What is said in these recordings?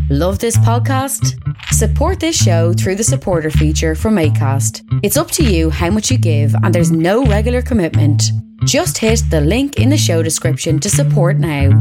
Love this podcast? Support this show through the supporter feature from Acast. It's up to you how much you give and there's no regular commitment. Just hit the link in the show description to support now.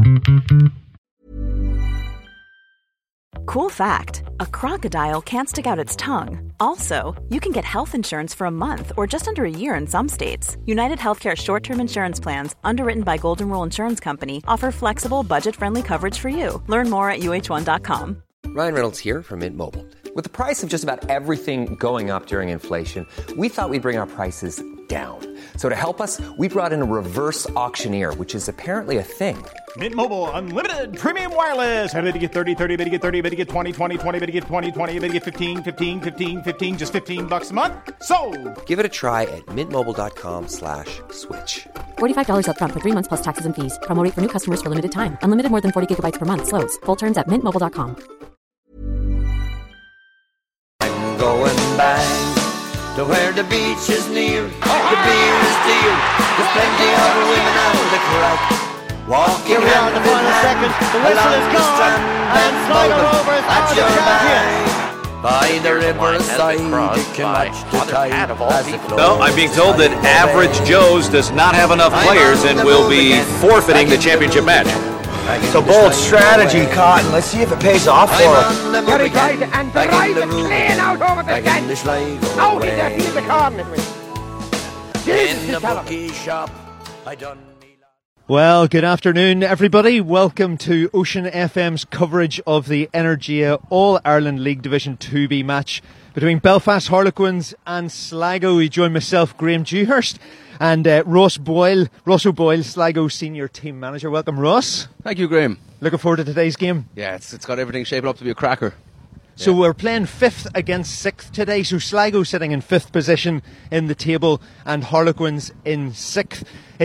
Cool fact, a crocodile can't stick out its tongue. Also, you can get health insurance for a month or just under a year in some states. United Healthcare short-term insurance plans, underwritten by Golden Rule Insurance Company, offer flexible, budget-friendly coverage for you. Learn more at uh1.com. Ryan Reynolds here from Mint Mobile. With the price of just about everything going up during inflation, we thought we'd bring our prices down. So to help us, we brought in a reverse auctioneer, which is apparently a thing. Mint Mobile Unlimited Premium Wireless. How to get 30, 30, how to get 30, how to get 20, 20, 20, how to get 20, 20, how to get 15, 15, 15, 15, just $15 a month? Sold! Give it a try at mintmobile.com/switch. $45 up front for 3 months plus taxes and fees. Promo rate for new customers for limited time. Unlimited more than 40 gigabytes per month. Slows full terms at mintmobile.com. I'm going back to where the beach is near, the beer is dear, there's plenty of women out the crack. Walking here we are in the final second, the whistle is gone, and Sligo Rovers are the champions. By the riverside, you can watch the tide as it flows. No, I'm being told that Average Joe's does not have enough players and will be forfeiting the championship match. It's a bold strategy, Cotton. Let's see if it pays off for him. Very tight and drives it clean out over the fence. Out in the field, the corner. In the bookie shop, I done. Well, good afternoon, everybody. Welcome to Ocean FM's coverage of the Energia All-Ireland League Division 2B match between Belfast Harlequins and Sligo. We join myself, Graham Dewhurst, and Ross O'Boyle, Sligo Senior Team Manager. Welcome, Ross. Thank you, Graham. Looking forward to today's game. Yeah, it's got everything shaping up to be a cracker. So we're playing 5th against 6th today. So Sligo sitting in 5th position in the table and Harlequins in 6th.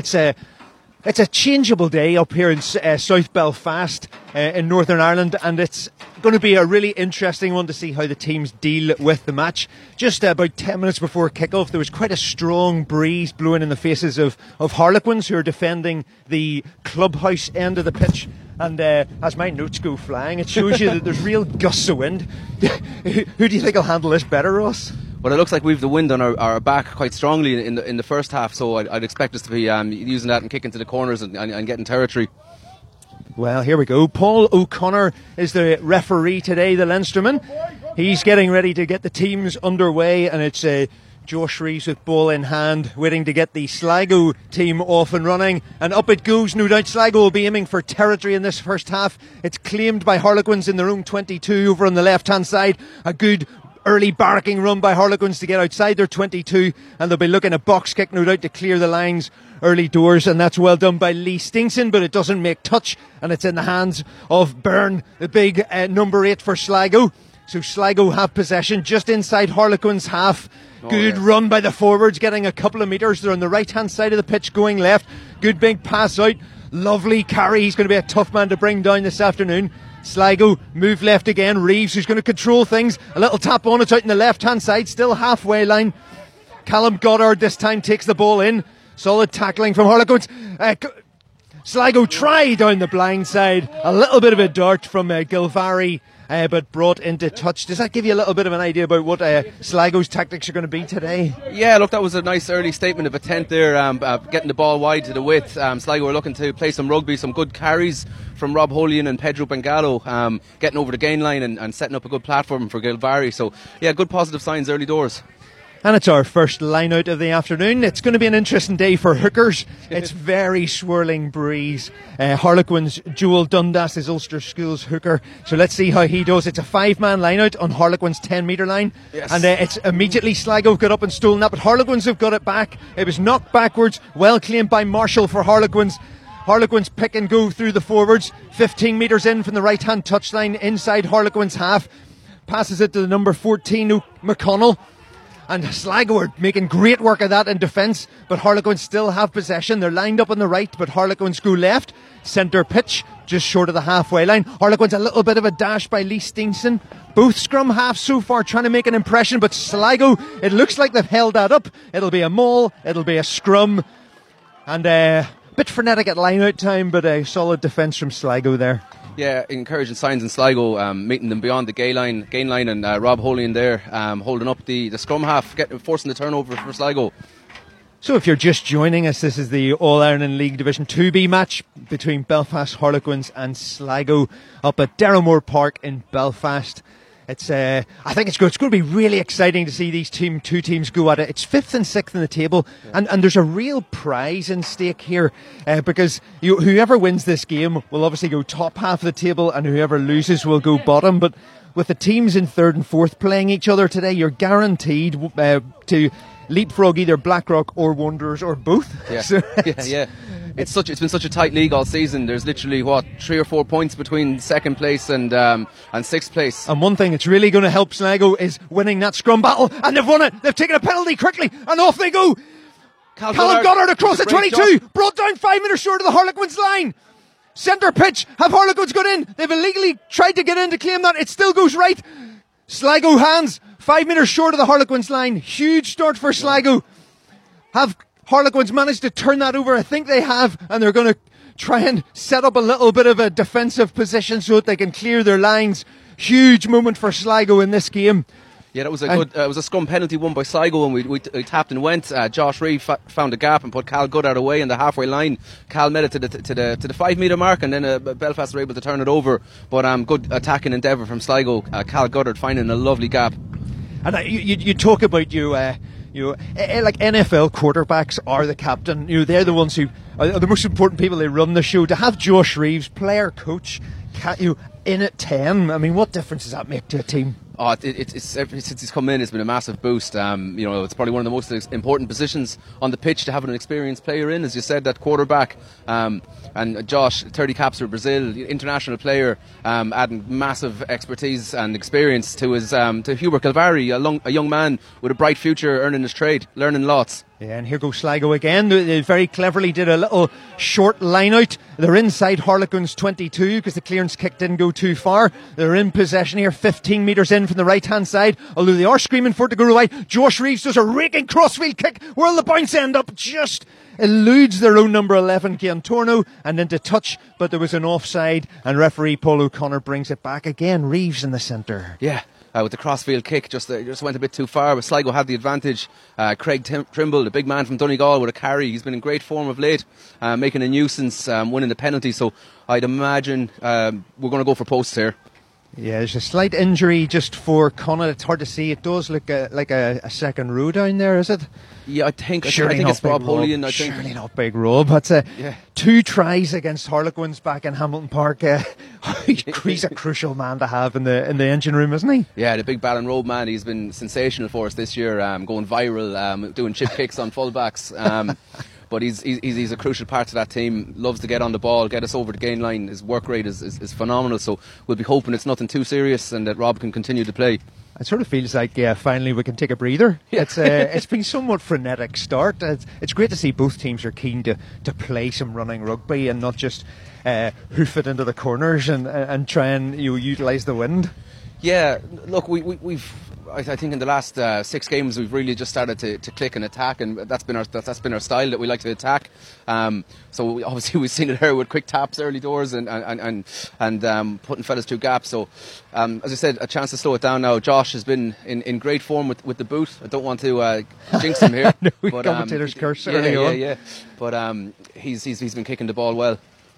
It's a changeable day up here in South Belfast in Northern Ireland, and it's going to be a really interesting one to see how the teams deal with the match. Just about 10 minutes before kick-off, there was quite a strong breeze blowing in the faces of Harlequins, who are defending the clubhouse end of the pitch. And as my notes go flying, it shows you that there's real gusts of wind. Who do you think will handle this better, Ross? Well, it looks like we've the wind on our back quite strongly in the first half, so I'd expect us to be using that and kicking to the corners and getting territory. Well, here we go. Paul O'Connor is the referee today, the Leinsterman. He's getting ready to get the teams underway, and it's Josh Reeves with ball in hand, waiting to get the Sligo team off and running. And up it goes, no doubt. Sligo will be aiming for territory in this first half. It's claimed by Harlequins in their own 22 over on the left-hand side. A good early barracking run by Harlequins to get outside their 22, and they'll be looking at box kick, no doubt, to clear the lines early doors, and that's well done by Lee Stingson, but it doesn't make touch, and it's in the hands of Byrne, the big number 8 for Sligo. So Sligo have possession just inside Harlequins' half. Good run by the forwards, getting a couple of metres. They're on the right-hand side of the pitch, going left. Good big pass out. Lovely carry. He's going to be a tough man to bring down this afternoon. Sligo move left again. Reeves, who's going to control things. A little tap on it out in the left-hand side, still halfway line. Callum Goddard this time takes the ball in. Solid tackling from Harlequins. Sligo try down the blind side. A little bit of a dart from Gilvary, but brought into touch. Does that give you a little bit of an idea about what Sligo's tactics are going to be today? Yeah, look, that was a nice early statement of intent there, getting the ball wide to the width. Sligo were looking to play some rugby, some good carries from Rob Holian and Pedro Bengalo, getting over the gain line and setting up a good platform for Gilvary. So, yeah, good positive signs early doors. And it's our first line out of the afternoon. It's going to be an interesting day for hookers. It's very swirling breeze. Harlequins, Joel Dundas is Ulster School's hooker. So let's see how he does. It's a 5-man line out on Harlequins' 10-metre line. Yes. And it's immediately Sligo got up and stolen that, but Harlequins have got it back. It was knocked backwards, well claimed by Marshall for Harlequins. Harlequins pick and go through the forwards. 15 metres in from the right-hand touchline inside Harlequins' half. Passes it to the number 14, McConnell. And Sligo are making great work of that in defence, but Harlequins still have possession. They're lined up on the right, but Harlequins go left. Centre pitch, just short of the halfway line. Harlequins a little bit of a dash by Lee Stingson. Both scrum halves so far trying to make an impression, but Sligo, it looks like they've held that up. It'll be a maul, it'll be a scrum, and a bit frenetic at line-out time, but a solid defence from Sligo there. Yeah, encouraging signs in Sligo, meeting them beyond the gain line, and Rob Holy in there, holding up the scrum half, forcing the turnover for Sligo. So if you're just joining us, this is the All-Ireland League Division 2B match between Belfast Harlequins and Sligo up at Derrimore Park in Belfast. It's I think it's going to be really exciting to see these two teams go at it. It's 5th and 6th in the table, and there's a real prize in stake here, because whoever wins this game will obviously go top half of the table, and whoever loses will go bottom. But with the teams in 3rd and 4th playing each other today, you're guaranteed to leapfrog either Blackrock or Wanderers or both. Yeah, so yeah. It's been such a tight league all season. There's literally 3 or 4 points between 2nd place and 6th place. And one thing that's really going to help Sligo is winning that scrum battle, and they've won it. They've taken a penalty quickly, and off they go. Callum Goddard across the 22, brought down 5 metres short of the Harlequins line. Centre pitch, have Harlequins got in? They've illegally tried to get in to claim that. It still goes right. Sligo hands, 5 metres short of the Harlequins line. Huge start for Sligo. Have Harlequins managed to turn that over? I think they have, and they're going to try and set up a little bit of a defensive position so that they can clear their lines. Huge moment for Sligo in this game. Yeah, that was it was a scrum penalty won by Sligo, and we tapped and went. Josh Reeve found a gap and put Cal Goddard away in the halfway line. Cal made it to the 5 metre mark, and then Belfast were able to turn it over. But good attacking endeavour from Sligo. Cal Goddard finding a lovely gap. And you talk about like NFL quarterbacks are the captain. They're the ones who are the most important people. They run the show. To have Josh Reeves, player coach, in at 10. I mean, what difference does that make to a team? Oh, it's since he's come in, it's been a massive boost. It's probably one of the most important positions on the pitch to have an experienced player in, as you said, that quarterback. And Josh, 30 caps for Brazil, international player, adding massive expertise and experience to his to Hubert Calvary, a young man with a bright future, earning his trade, learning lots. Yeah, and here goes Sligo again. They very cleverly did a little short line out. They're inside Harlequins 22 because the clearance kick didn't go too far. They're in possession here, 15 metres in from the right-hand side, although they are screaming for it to go right. Josh Reeves does a raking crossfield kick. Where'll the bounce end up? Just eludes their own number 11, Cian Torno, and into touch, but there was an offside, and referee Paul O'Connor brings it back again. Reeves in the centre. Yeah. With the crossfield kick, just went a bit too far, but Sligo had the advantage. Craig Trimble, the big man from Donegal, with a carry. He's been in great form of late, making a nuisance, winning the penalty. So I'd imagine we're going to go for posts here. Yeah, there's a slight injury just for Connacht. It's hard to see. It does look like a second row down there, is it? Yeah, I think it's Rob Holian. Surely not Big Rob. But 2 tries against Harlequins back in Hamilton Park. He's a crucial man to have in the engine room, isn't he? Yeah, the big Ballon Road man. He's been sensational for us this year, going viral, doing chip kicks on fullbacks. But he's a crucial part of that team. Loves to get on the ball, get us over the gain line. His work rate is phenomenal. So we'll be hoping it's nothing too serious and that Rob can continue to play. It sort of feels like, finally we can take a breather. It's been somewhat frenetic start. It's great to see both teams are keen to play some running rugby and not just hoof it into the corners and try and utilise the wind. Yeah, look, we've I think in the last 6 games we've really just started to click and attack, and that's been our style, that we like to attack. So obviously we've seen it here with quick taps early doors and putting fellas through gaps. So as I said, a chance to slow it down now. Josh has been in great form with the boot. I don't want to jinx him here. No, but, commentator's curse early on. Yeah. But he's been kicking the ball well.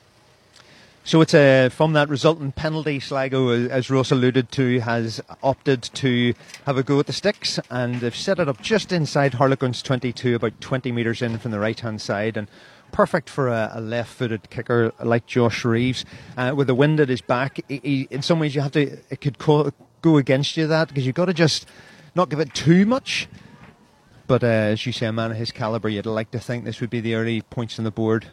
So it's from that resultant penalty, Sligo, as Ross alluded to, has opted to have a go at the sticks, and they've set it up just inside Harlequins 22, about 20 metres in from the right-hand side, and perfect for a left-footed kicker like Josh Reeves. With the wind at his back, in some ways it could go against you, that, because you've got to just not give it too much. But as you say, a man of his calibre, you'd like to think this would be the early points on the board.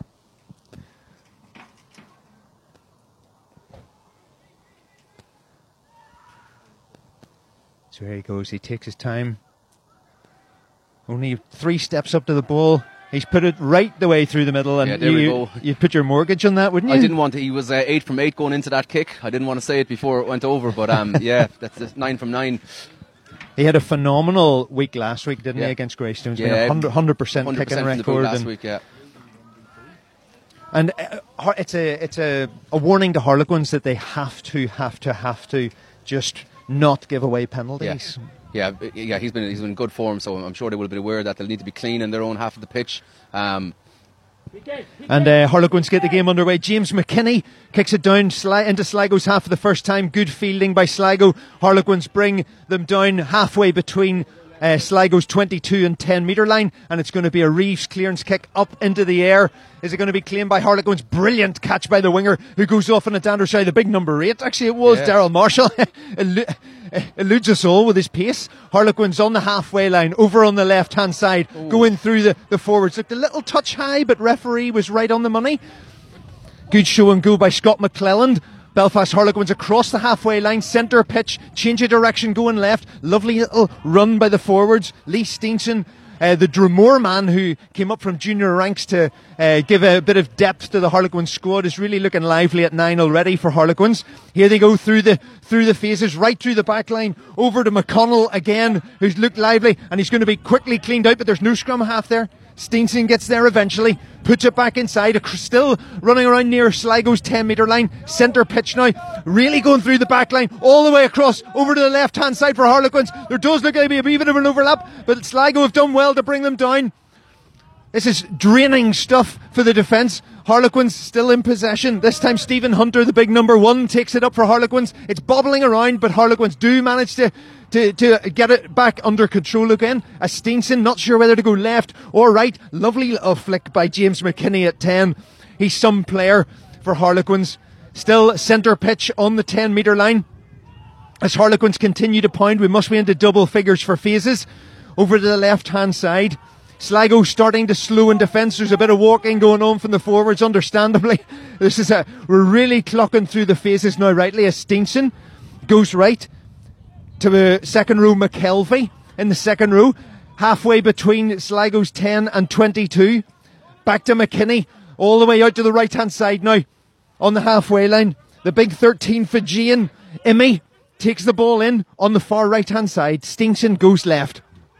So here he goes, he takes his time. Only 3 steps up to the ball. He's put it right the way through the middle, and there we go. You'd put your mortgage on that, wouldn't you? I didn't want to. He was 8 from 8 going into that kick. I didn't want to say it before it went over, but yeah, that's 9 from 9. He had a phenomenal week last week, didn't he, against Greystones? Yeah, 100% kicking record. Last week, yeah. And it's a warning to Harlequins that they have to just not give away penalties. Yeah, he's been in good form, so I'm sure they will be aware that they'll need to be clean in their own half of the pitch. And Harlequins get the game underway. James McKinney kicks it down into Sligo's half for the first time. Good fielding by Sligo. Harlequins bring them down halfway between Sligo's 22 and 10 metre line, and it's going to be a Reeves clearance kick up into the air. Is it going to be claimed by Harlequins? Brilliant catch by the winger who goes off on a dander shy. The big number 8, actually it was, Daryl Marshall. Eludes us all with his pace. Harlequins on the halfway line, over on the left hand side, going through the forwards. Looked a little touch high, but referee was right on the money. Good show and go by Scott McClelland. Belfast Harlequins across the halfway line, centre pitch, change of direction, going left. Lovely little run by the forwards. Lee Steenson, the Drumore man who came up from junior ranks to give a bit of depth to the Harlequins squad, is really looking lively at 9 already for Harlequins. Here they go through the phases, right through the back line, over to McConnell again, who's looked lively, and he's going to be quickly cleaned out, but there's no scrum half there. Steenson gets there eventually, puts it back inside, still running around near Sligo's 10 metre line, centre pitch now, really going through the back line, all the way across, over to the left hand side for Harlequins. There does look to be a wee bit of an overlap, but Sligo have done well to bring them down. This is draining stuff for the defence. Harlequins still in possession. This time Stephen Hunter, the big number 1, takes it up for Harlequins. It's bobbling around, but Harlequins do manage to get it back under control again. As Steenson, not sure whether to go left or right. Lovely little flick by James McKinney at 10. He's some player for Harlequins. Still centre pitch on the 10 metre line. As Harlequins continue to pound, we must be into double figures for phases. Over to the left hand side. Sligo starting to slow in defence. There's a bit of walking going on from the forwards, understandably. We're really clocking through the phases now rightly, as Steenson goes right to the second row. McKelvey in the second row, halfway between Sligo's 10 and 22. Back to McKinney, all the way out to the right hand side now on the halfway line. The big 13 Fijian Imi takes the ball in on the far right hand side. Steenson goes left.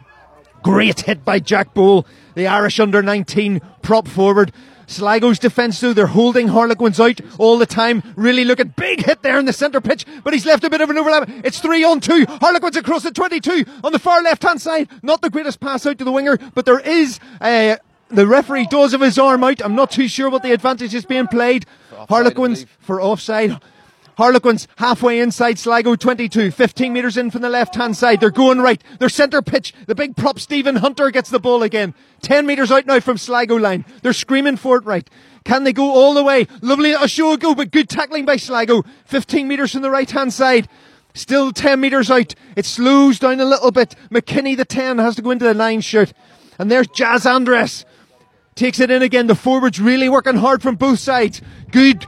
Great hit by Jack Bowl, the Irish under-19 prop forward. Sligo's defence, though, they're holding Harlequins out all the time. Really looking big hit there in the centre pitch, but he's left a bit of an overlap. It's 3-on-2. Harlequins across the 22 on the far left-hand side. Not the greatest pass out to the winger, but there is the referee does have his arm out. I'm not too sure what the advantage is being played. Harlequins for offside. Harlequins halfway inside Sligo 22, 15 metres in from the left-hand side. They're going right. They're centre pitch. The big prop Stephen Hunter gets the ball again. 10 metres out now from Sligo line. They're screaming for it right. Can they go all the way? Lovely little show go, but good tackling by Sligo. 15 metres from the right-hand side. Still 10 metres out. It slows down a little bit. McKinney, the 10, has to go into the 9 shirt. And there's Jazz Andres. Takes it in again. The forwards really working hard from both sides. Good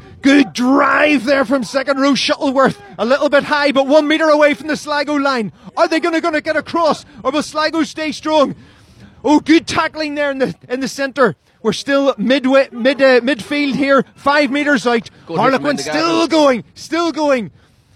drive there from second row. Shuttleworth a little bit high, but 1 metre away from the Sligo line. Are they going to get across, or will Sligo stay strong? Oh, good tackling there in the centre. We're still midfield here. 5 metres out. Harlequin still going.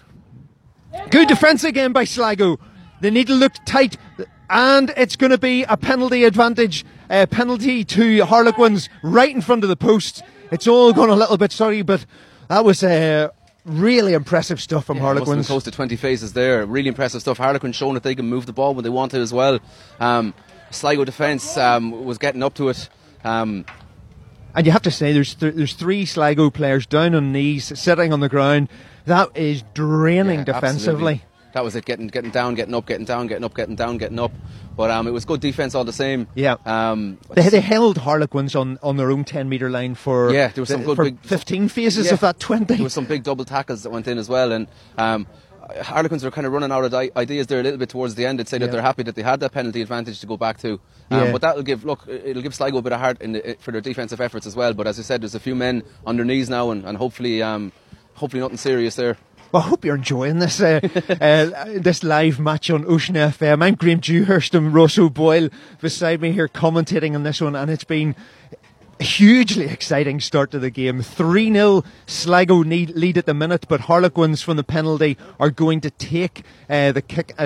Good defence again by Sligo. They need to look tight, and it's going to be a penalty advantage. Penalty to Harlequins right in front of the post. It's all gone a little bit sorry, but that was really impressive stuff from Harlequins. Must have been close to 20 phases there. Really impressive stuff. Harlequins showing that they can move the ball when they want to as well. Sligo defence was getting up to it. And you have to say there's 3 Sligo players down on knees, sitting on the ground. That is draining defensively. Absolutely. That was it, getting down, getting up, getting down, getting up, getting down, getting up. But it was good defence all the same. Yeah. They held Harlequins on their own 10 metre line for, there was some good for big 15 phases of that 20. There was some big double tackles that went in as well. And Harlequins are kind of running out of ideas there a little bit towards the end. They'd say that they're happy that they had that penalty advantage to go back to. But it'll give Sligo a bit of heart for their defensive efforts as well. But as I said, there's a few men on their knees now, and hopefully nothing serious there. Well, I hope you're enjoying this this live match on Ocean FM. I'm Graham Dewhurst and Ross O'Boyle beside me here commentating on this one, and it's been a hugely exciting start to the game. 3-0 Sligo lead at the minute, but Harlequins from the penalty are going to take the kick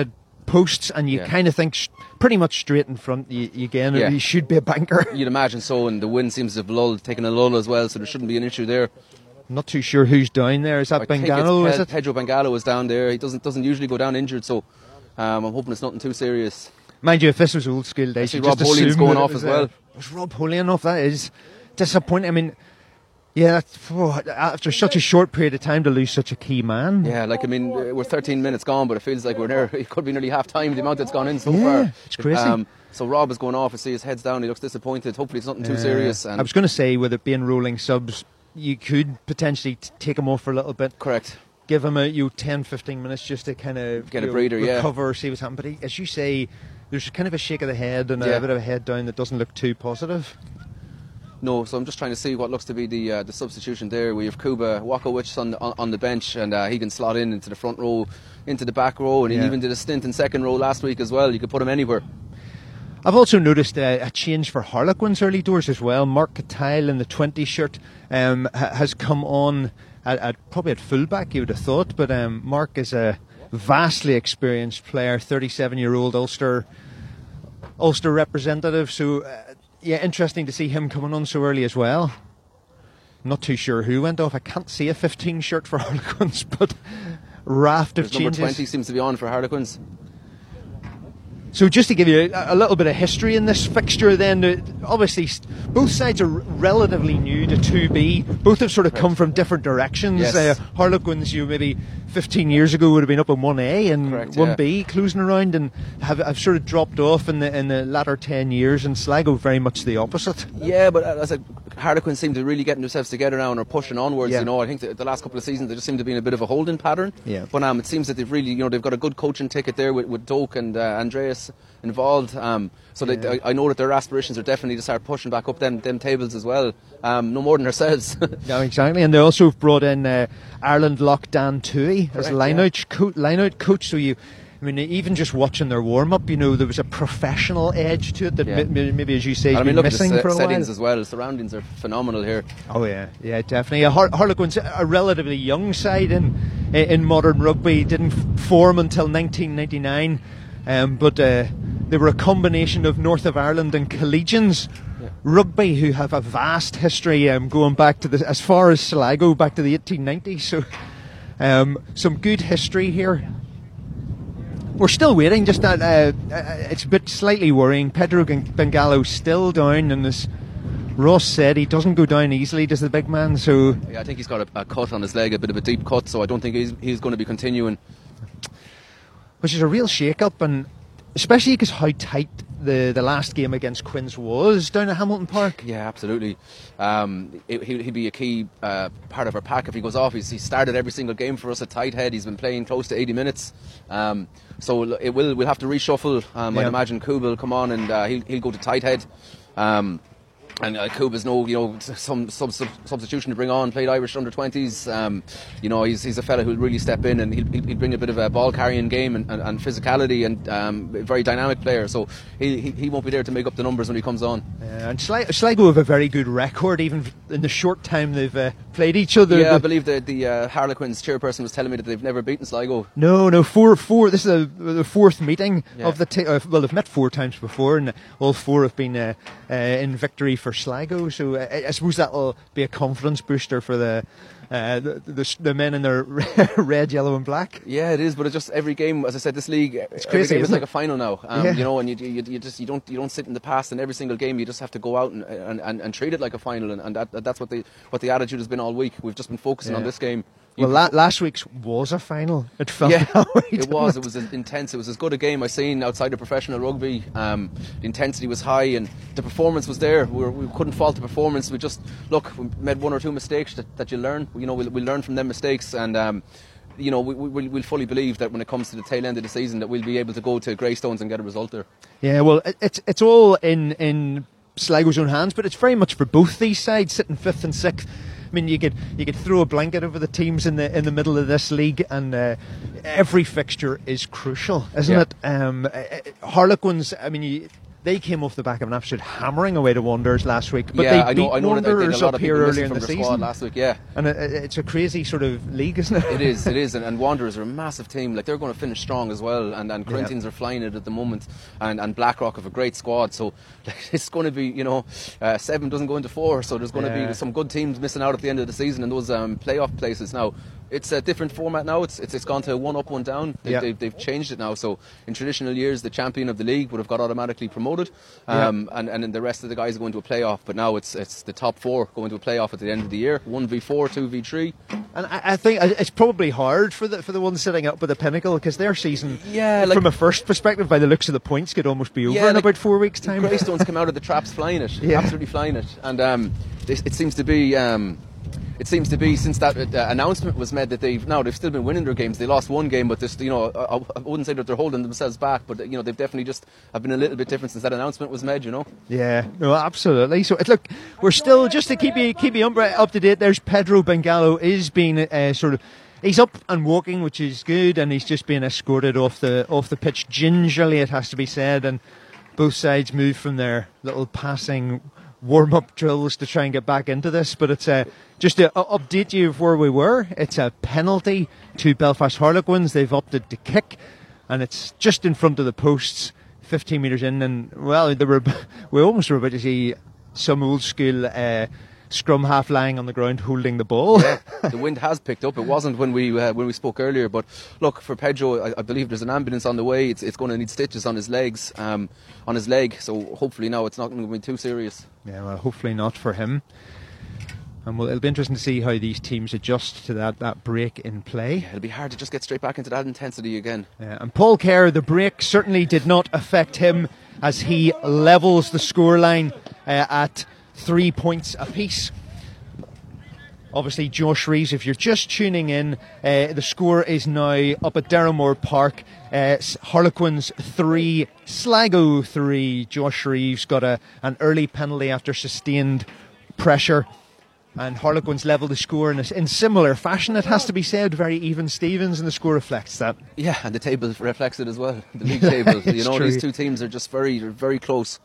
posts, and you kind of think pretty much straight in front. You he should be a banker. You'd imagine so, and the wind seems to have taken a lull as well, so there shouldn't be an issue there. Not too sure who's down there. Is that Bengalo? Is it? Pedro Bengalo is down there. He doesn't usually go down injured, so I'm hoping it's nothing too serious. Mind you, if this was old school days, I see Rob Holian's going off as well. Was Rob Holian off? That is disappointing. I mean, yeah, after such a short period of time to lose such a key man. Yeah, we're 13 minutes gone, but it feels like we're there. It could be nearly half time, the amount that's gone in so far. It's crazy. So Rob is going off. I see his head's down. He looks disappointed. Hopefully it's nothing too serious. And I was going to say, with it being rolling subs, you could potentially take him off for a little bit. Correct. Give him 10-15 minutes just to kind of get a breather, recover, see what's happening. But as you say, there's kind of a shake of the head and a bit of a head down that doesn't look too positive. No, so I'm just trying to see what looks to be the substitution there. We have Kuba Wakowicz on the bench, and he can slot into the front row, into the back row, and he even did a stint in second row last week as well. You could put him anywhere. I've also noticed a change for Harlequins early doors as well. Mark Katail in the 20 shirt has come on probably at fullback, you would have thought, but Mark is a vastly experienced player, 37-year-old Ulster representative, so interesting to see him coming on so early as well. Not too sure who went off. I can't see a 15 shirt for Harlequins, but raft of changes. Number 20 seems to be on for Harlequins. So just to give you a little bit of history in this fixture then, obviously both sides are relatively new to 2B. Both have sort of come from different directions. Yes. Harlequins, maybe 15 years ago would have been up in 1A and 1B, closing around, and have sort of dropped off in the latter 10 years, and Sligo very much the opposite. Yeah, but as Harlequins seem to really get themselves together now and are pushing onwards. I think the last couple of seasons they just seem to be in a bit of a holding pattern. Yeah. But it seems that they've really, they've got a good coaching ticket there with Doak and Andreas involved. I know that their aspirations are definitely to start pushing back up them tables as well. No more than ourselves. Yeah, exactly. And they also brought in Ireland lock Dan Toohey as line-out coach. So even just watching their warm-up, there was a professional edge to it that maybe, as you say, has been missing for a while. Settings as well. The surroundings are phenomenal here. Oh yeah, definitely. Harlequins, a relatively young side in modern rugby, didn't form until 1999, but they were a combination of North of Ireland and Collegians rugby, who have a vast history going back to as far as Sligo, back to the 1890s. So some good history here. We're still waiting, just that it's a bit slightly worrying. Pedro Bengalo still down, and as Ross said, he doesn't go down easily, does the big man. So I think he's got a cut on his leg, a bit of a deep cut, so I don't think he's going to be continuing. Which is a real shake-up, and especially because how tight the last game against Quins was down at Hamilton Park. Yeah, absolutely. He'd be a key part of our pack if he goes off. He started every single game for us at tight head. He's been playing close to 80 minutes. So we'll have to reshuffle. I'd imagine Kuba will come on and he'll go to tight head. And Kuba's some substitution to bring on. Played Irish under-20s. He's a fella who'll really step in, and he'll bring a bit of a ball carrying game and physicality, and a very dynamic player. So he won't be there to make up the numbers when he comes on. And Sligo have a very good record, even in the short time they've played each other. Yeah, I believe the Harlequins chairperson was telling me that they've never beaten Sligo. No, four. This is the fourth meeting of the well, they've met 4 times before, and all 4 have been in victory for Sligo. So I suppose that'll be a confidence booster for the men in their red, yellow and black. Yeah, it is, but it's just every game, as I said, this league, it's crazy, it's like a final now. And you don't sit in the past in every single game. You just have to go out and treat it like a final, and that's what the attitude has been all week. We've just been focusing on this game. Well, last week's was a final. It felt that way. It was intense. It was as good a game I've seen outside of professional rugby. The intensity was high, and the performance was there. We couldn't fault the performance. We made 1 or 2 mistakes that you learn. We'll learn from them mistakes, and we'll fully believe that when it comes to the tail end of the season, that we'll be able to go to Greystones and get a result there. Yeah, well, it's all in Sligo's own hands, but it's very much for both these sides sitting 5th and 6th. I mean, you could throw a blanket over the teams in the middle of this league, and every fixture is crucial, isn't it? Harlequins, I mean, they came off the back of an absolute hammering away to Wanderers last week. But yeah, they beat I know Wanderers that up here earlier in the season last week. Yeah, and it's a crazy sort of league, isn't it? It is, and Wanderers are a massive team. Like, they're going to finish strong as well, and Corinthians are flying it at the moment, and Blackrock have a great squad. So it's going to be, 7 doesn't go into 4, so there's going to be some good teams missing out at the end of the season in those playoff places. Now, it's a different format now. It's gone to 1 up, 1 down. They've changed it now. So in traditional years, the champion of the league would have got automatically promoted, and then the rest of the guys are going to a playoff. But now it's the top 4 going to a playoff at the end of the year. 1v4, 2v3. And I think it's probably hard for the ones sitting up with the pinnacle, because their season, from a first perspective, by the looks of the points, could almost be over in about 4 weeks' time. Greystones come out of the traps flying it, absolutely flying it, and it seems to be. It seems to be, since that announcement was made, that they've still been winning their games. They lost 1 game, but this, I wouldn't say that they're holding themselves back, but they've definitely just have been a little bit different since that announcement was made. Yeah, no, absolutely. So look, we're still, just to keep you up to date. There's Pedro Bengalo is being he's up and walking, which is good, and he's just being escorted off the pitch gingerly, it has to be said, and both sides move from their little passing warm-up drills to try and get back into this. But it's just to update you of where we were. It's a penalty to Belfast Harlequins. They've opted to kick, and it's just in front of the posts, 15 metres in, and well, we almost were about to see some old school scrum half lying on the ground holding the ball. Yeah, the wind has picked up. It wasn't when we spoke earlier, but look, for Pedro, I believe there's an ambulance on the way. It's going to need stitches on his legs, on his leg, so hopefully now it's not going to be too serious. Yeah, well, hopefully not for him. And it'll be interesting to see how these teams adjust to that break in play. Yeah, it'll be hard to just get straight back into that intensity again. Yeah, and Paul Kerr, the break certainly did not affect him, as he levels the scoreline at 3 points apiece. Obviously, Josh Reeves, if you're just tuning in, the score is now up at Darrowmore Park. Harlequins 3, Sligo 3. Josh Reeves got an early penalty after sustained pressure, and Harlequins level the score in similar fashion, it has to be said. Very even Stevens, and the score reflects that. Yeah, and the table reflects it as well. The league table. These two teams are just very, very close.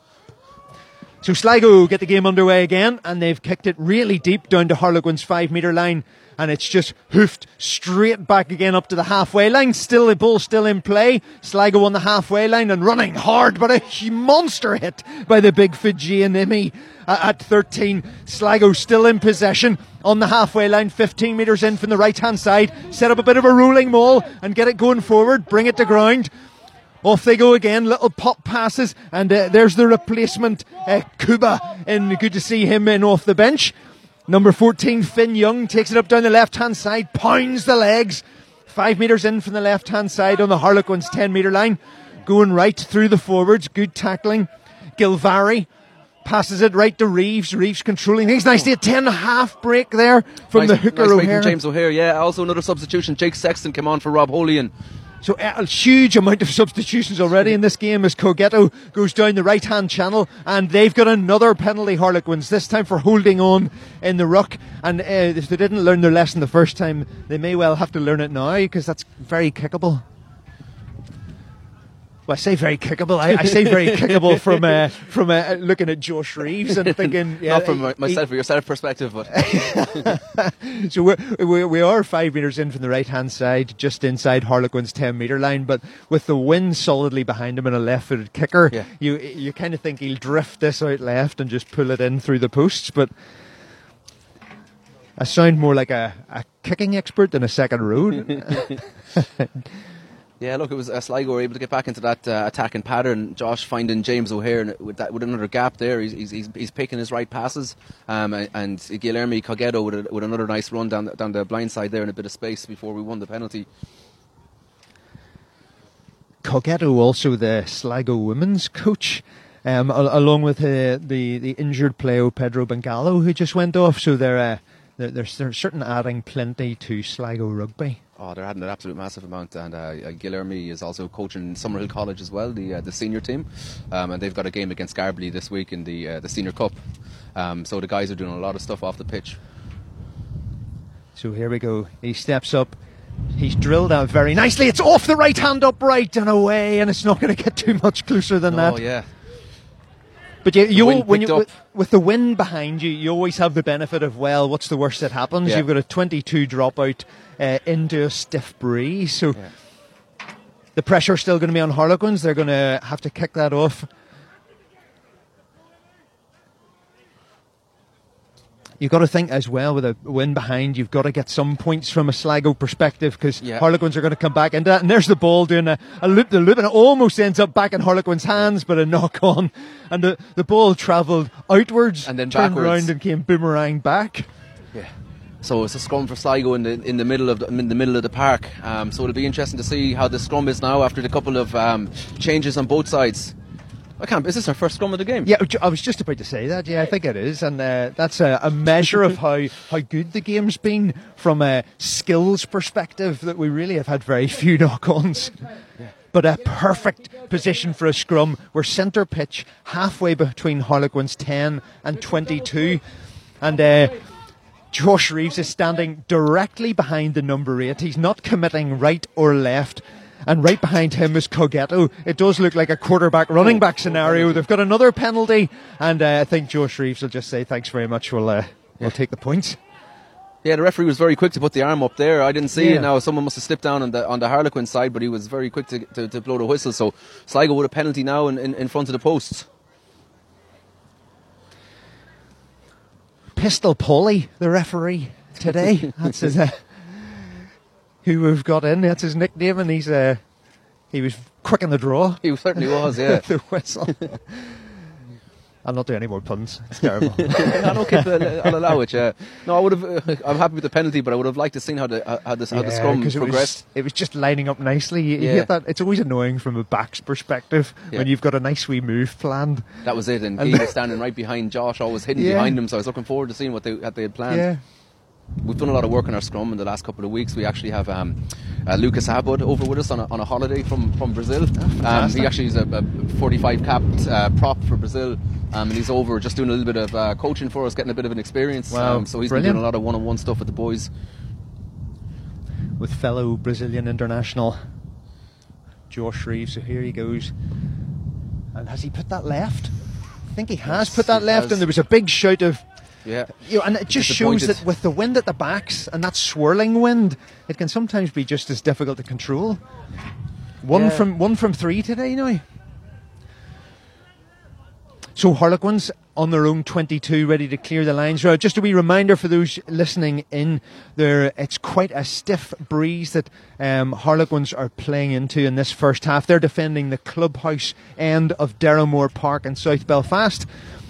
So Sligo get the game underway again, and they've kicked it really deep down to Harlequins' 5 metre line, and it's just hoofed straight back again up to the halfway line. Still, the ball still in play. Sligo on the halfway line and running hard, but a monster hit by the big Fijian Imi at 13. Sligo still in possession on the halfway line, 15 metres in from the right hand side. Set up a bit of a rolling maul and get it going forward, bring it to ground. Off they go again, little pop passes, and there's the replacement, Kuba, and good to see him in off the bench. Number 14, Finn Young, takes it up down the left-hand side, pounds the legs, 5 metres in from the left-hand side on the Harlequins' 10 metre line, going right through the forwards, good tackling. Gilvari passes it right to Reeves. Reeves controlling things nicely. A 10.5 break there from the hooker nice O'Hare. From James O'Hare, yeah. Also another substitution. Jake Sexton came on for Rob Holian. So a huge amount of substitutions already in this game as Cogetto goes down the right-hand channel, and they've got another penalty, Harlequins, this time for holding on in the ruck. And if they didn't learn their lesson the first time, they may well have to learn it now, because that's very kickable. Well, I say very kickable. I say very kickable from looking at Josh Reeves and thinking... Yeah, not from myself or yourself perspective, but... So we are 5 metres in from the right-hand side, just inside Harlequins' 10 metre line, but with the wind solidly behind him and a left-footed kicker, you kind of think he'll drift this out left and just pull it in through the posts, but I sound more like a kicking expert than a second row. Yeah, look, it was Sligo were able to get back into that attacking pattern. Josh finding James O'Hare with another gap there. He's picking his right passes, and Guilherme Cogetto with another nice run down the blind side there in a bit of space before we won the penalty. Cogetto also the Sligo women's coach, along with the injured player Pedro Bengalo, who just went off. So they're certainly adding plenty to Sligo rugby. Oh, they're adding an absolute massive amount, and Guilherme is also coaching Summerhill College as well, the senior team, and they've got a game against Garbley this week in the Senior Cup. So the guys are doing a lot of stuff off the pitch. So here we go. He steps up. He's drilled out very nicely. It's off the right hand upright and away, and it's not going to get too much closer than that. Oh yeah. But with the wind behind you, you always have the benefit of, well, what's the worst that happens? Yeah. You've got a 22 dropout into a stiff breeze, so the pressure's still going to be on Harlequins. They're going to have to kick that off. You've got to think as well, with a win behind, you've got to get some points from a Sligo perspective, because Harlequins are going to come back into that. And there's the ball doing a loop-the-loop, and it almost ends up back in Harlequins' hands, but a knock-on. And the ball travelled outwards, and then turned backwards, around and came boomerang back. Yeah. So it's a scrum for Sligo in the middle of the park. So it'll be interesting to see how the scrum is now after the couple of changes on both sides. Is this our first scrum of the game? Yeah, I was just about to say that. Yeah, I think it is, and that's a measure of how good the game's been from a skills perspective. That we really have had very few knock-ons. Yeah. But a perfect position for a scrum. We're centre pitch, halfway between Harlequins 10 and 22, and Josh Reeves is standing directly behind the number 8. He's not committing right or left. And right behind him is Cogetto. It does look like a quarterback-running back scenario. They've got another penalty, and I think Josh Reeves will just say, thanks very much, we'll take the points. Yeah, the referee was very quick to put the arm up there. I didn't see it now. Someone must have slipped down on the Harlequin side, but he was very quick to blow the whistle. So Sligo with a penalty now in front of the posts. Pistol Paulie, the referee today. That's his... who we've got in, that's his nickname, and he was quick in the draw. He certainly was, yeah. The whistle. I'll not do any more puns. It's terrible. I'll allow it, yeah. No, I would have. I'm happy with the penalty, but I would have liked to see how the scrum progressed. It was just lining up nicely. You hit that. It's always annoying from a back's perspective when you've got a nice wee move planned. That was it, and he was standing right behind Josh, always hidden behind him. So I was looking forward to seeing what they had planned. Yeah. We've done a lot of work on our scrum in the last couple of weeks. We actually have Lucas Abud over with us on a holiday from Brazil. He actually is a 45 capped prop for Brazil, and he's over just doing a little bit of coaching for us, getting a bit of an experience. Wow, so he's brilliant. been doing a lot of one-on-one stuff with the boys. With fellow Brazilian international Josh Reeves. So here he goes. And has he put that left? I think he has put that left, and there was a big shout of... Yeah, and it just shows that with the wind at the backs and that swirling wind, it can sometimes be just as difficult to control. One from 3 today now. So Harlequins on their own 22, ready to clear the lines. Just a wee reminder for those listening in there, it's quite a stiff breeze that Harlequins are playing into in this first half. They're defending the clubhouse end of Derrimore Park in South Belfast.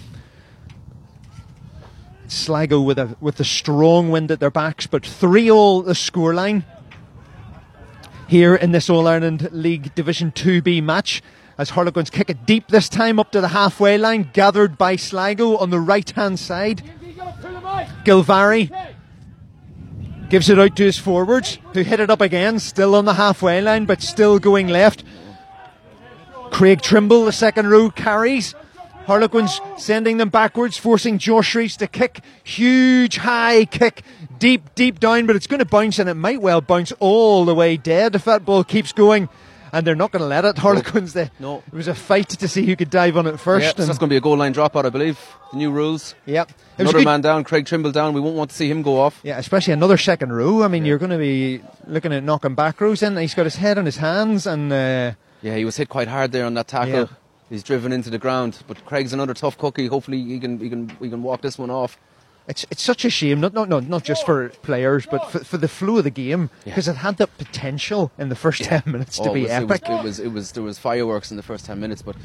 Sligo with a strong wind at their backs, but 3-3 the scoreline here in this All-Ireland League Division 2B match, as Harlequins kick it deep this time up to the halfway line, gathered by Sligo on the right-hand side. Gilvary gives it out to his forwards, who hit it up again, still on the halfway line, but still going left. Craig Trimble, the second row, carries. Harlequins sending them backwards, forcing Josh Reeves to kick. Huge high kick, deep down, but it's going to bounce, and it might well bounce all the way dead if that ball keeps going. And they're not going to let it. Harlequins, no. It was a fight to see who could dive on it first. Yeah, so that's going to be a goal line dropout, I believe. The new rules. Yep. Another man down, Craig Trimble down. We won't want to see him go off. Yeah, especially another second row. I mean, you're going to be looking at knocking back rows in. He's got his head on his hands, and yeah, he was hit quite hard there on that tackle. Yeah. He's driven into the ground, but Craig's another tough cookie. Hopefully he can walk this one off. It's such a shame, not just for players, but for the flow of the game, because it had the potential in the first 10 minutes to be epic. There was fireworks in the first 10 minutes, but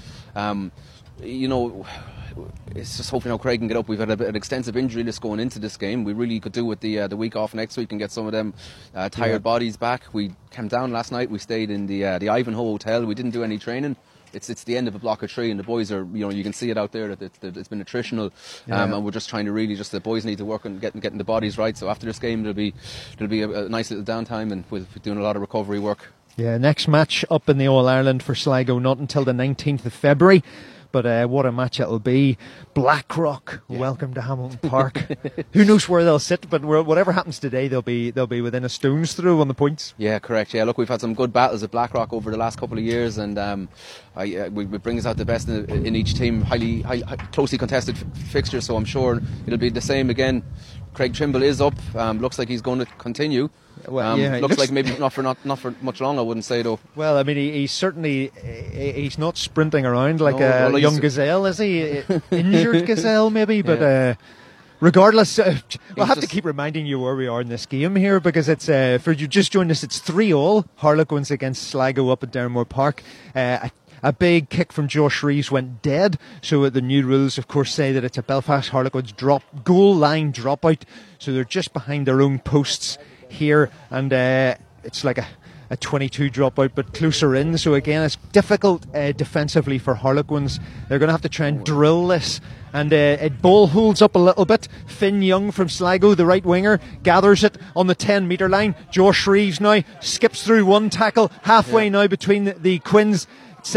it's just hoping how Craig can get up. We've had an extensive injury list going into this game. We really could do with the week off next week and get some of them tired bodies back. We came down last night. We stayed in the Ivanhoe Hotel. We didn't do any training. It's the end of a block of 3, and the boys are, you can see it out there that it's been attritional, and we're just trying to really the boys need to work on getting the bodies right. So after this game, there'll be a nice little downtime, and we're doing a lot of recovery work. Yeah, next match up in the All-Ireland for Sligo not until the 19th of February. But what a match it'll be. Blackrock, welcome to Hamilton Park. Who knows where they'll sit, but whatever happens today, they'll be within a stone's throw on the points. Yeah, correct. Yeah, look, we've had some good battles at Blackrock over the last couple of years, and we bring us out the best in each team. Highly closely contested fixture, so I'm sure it'll be the same again. Craig Trimble is up. Looks like he's going to continue. Well, yeah, looks like maybe not for much long, I wouldn't say, though. Well, I mean, he's certainly he's not sprinting around like a young gazelle, is he? Injured gazelle, maybe, but. Regardless, we'll have to keep reminding you where we are in this game here, because it's for you just joined us. It's 3-3 Harlequins against Sligo up at Derrimore Park. A big kick from Josh Reeves went dead, so the new rules of course say that it's a Belfast Harlequins goal line dropout, so they're just behind their own posts here, and it's like a 22 dropout, but closer in, so again it's difficult defensively for Harlequins. They're going to have to try and drill this, and it ball holds up a little bit. Finn Young from Sligo, the right winger, gathers it on the 10 metre line. Josh Reeves now skips through one tackle halfway now between the Quins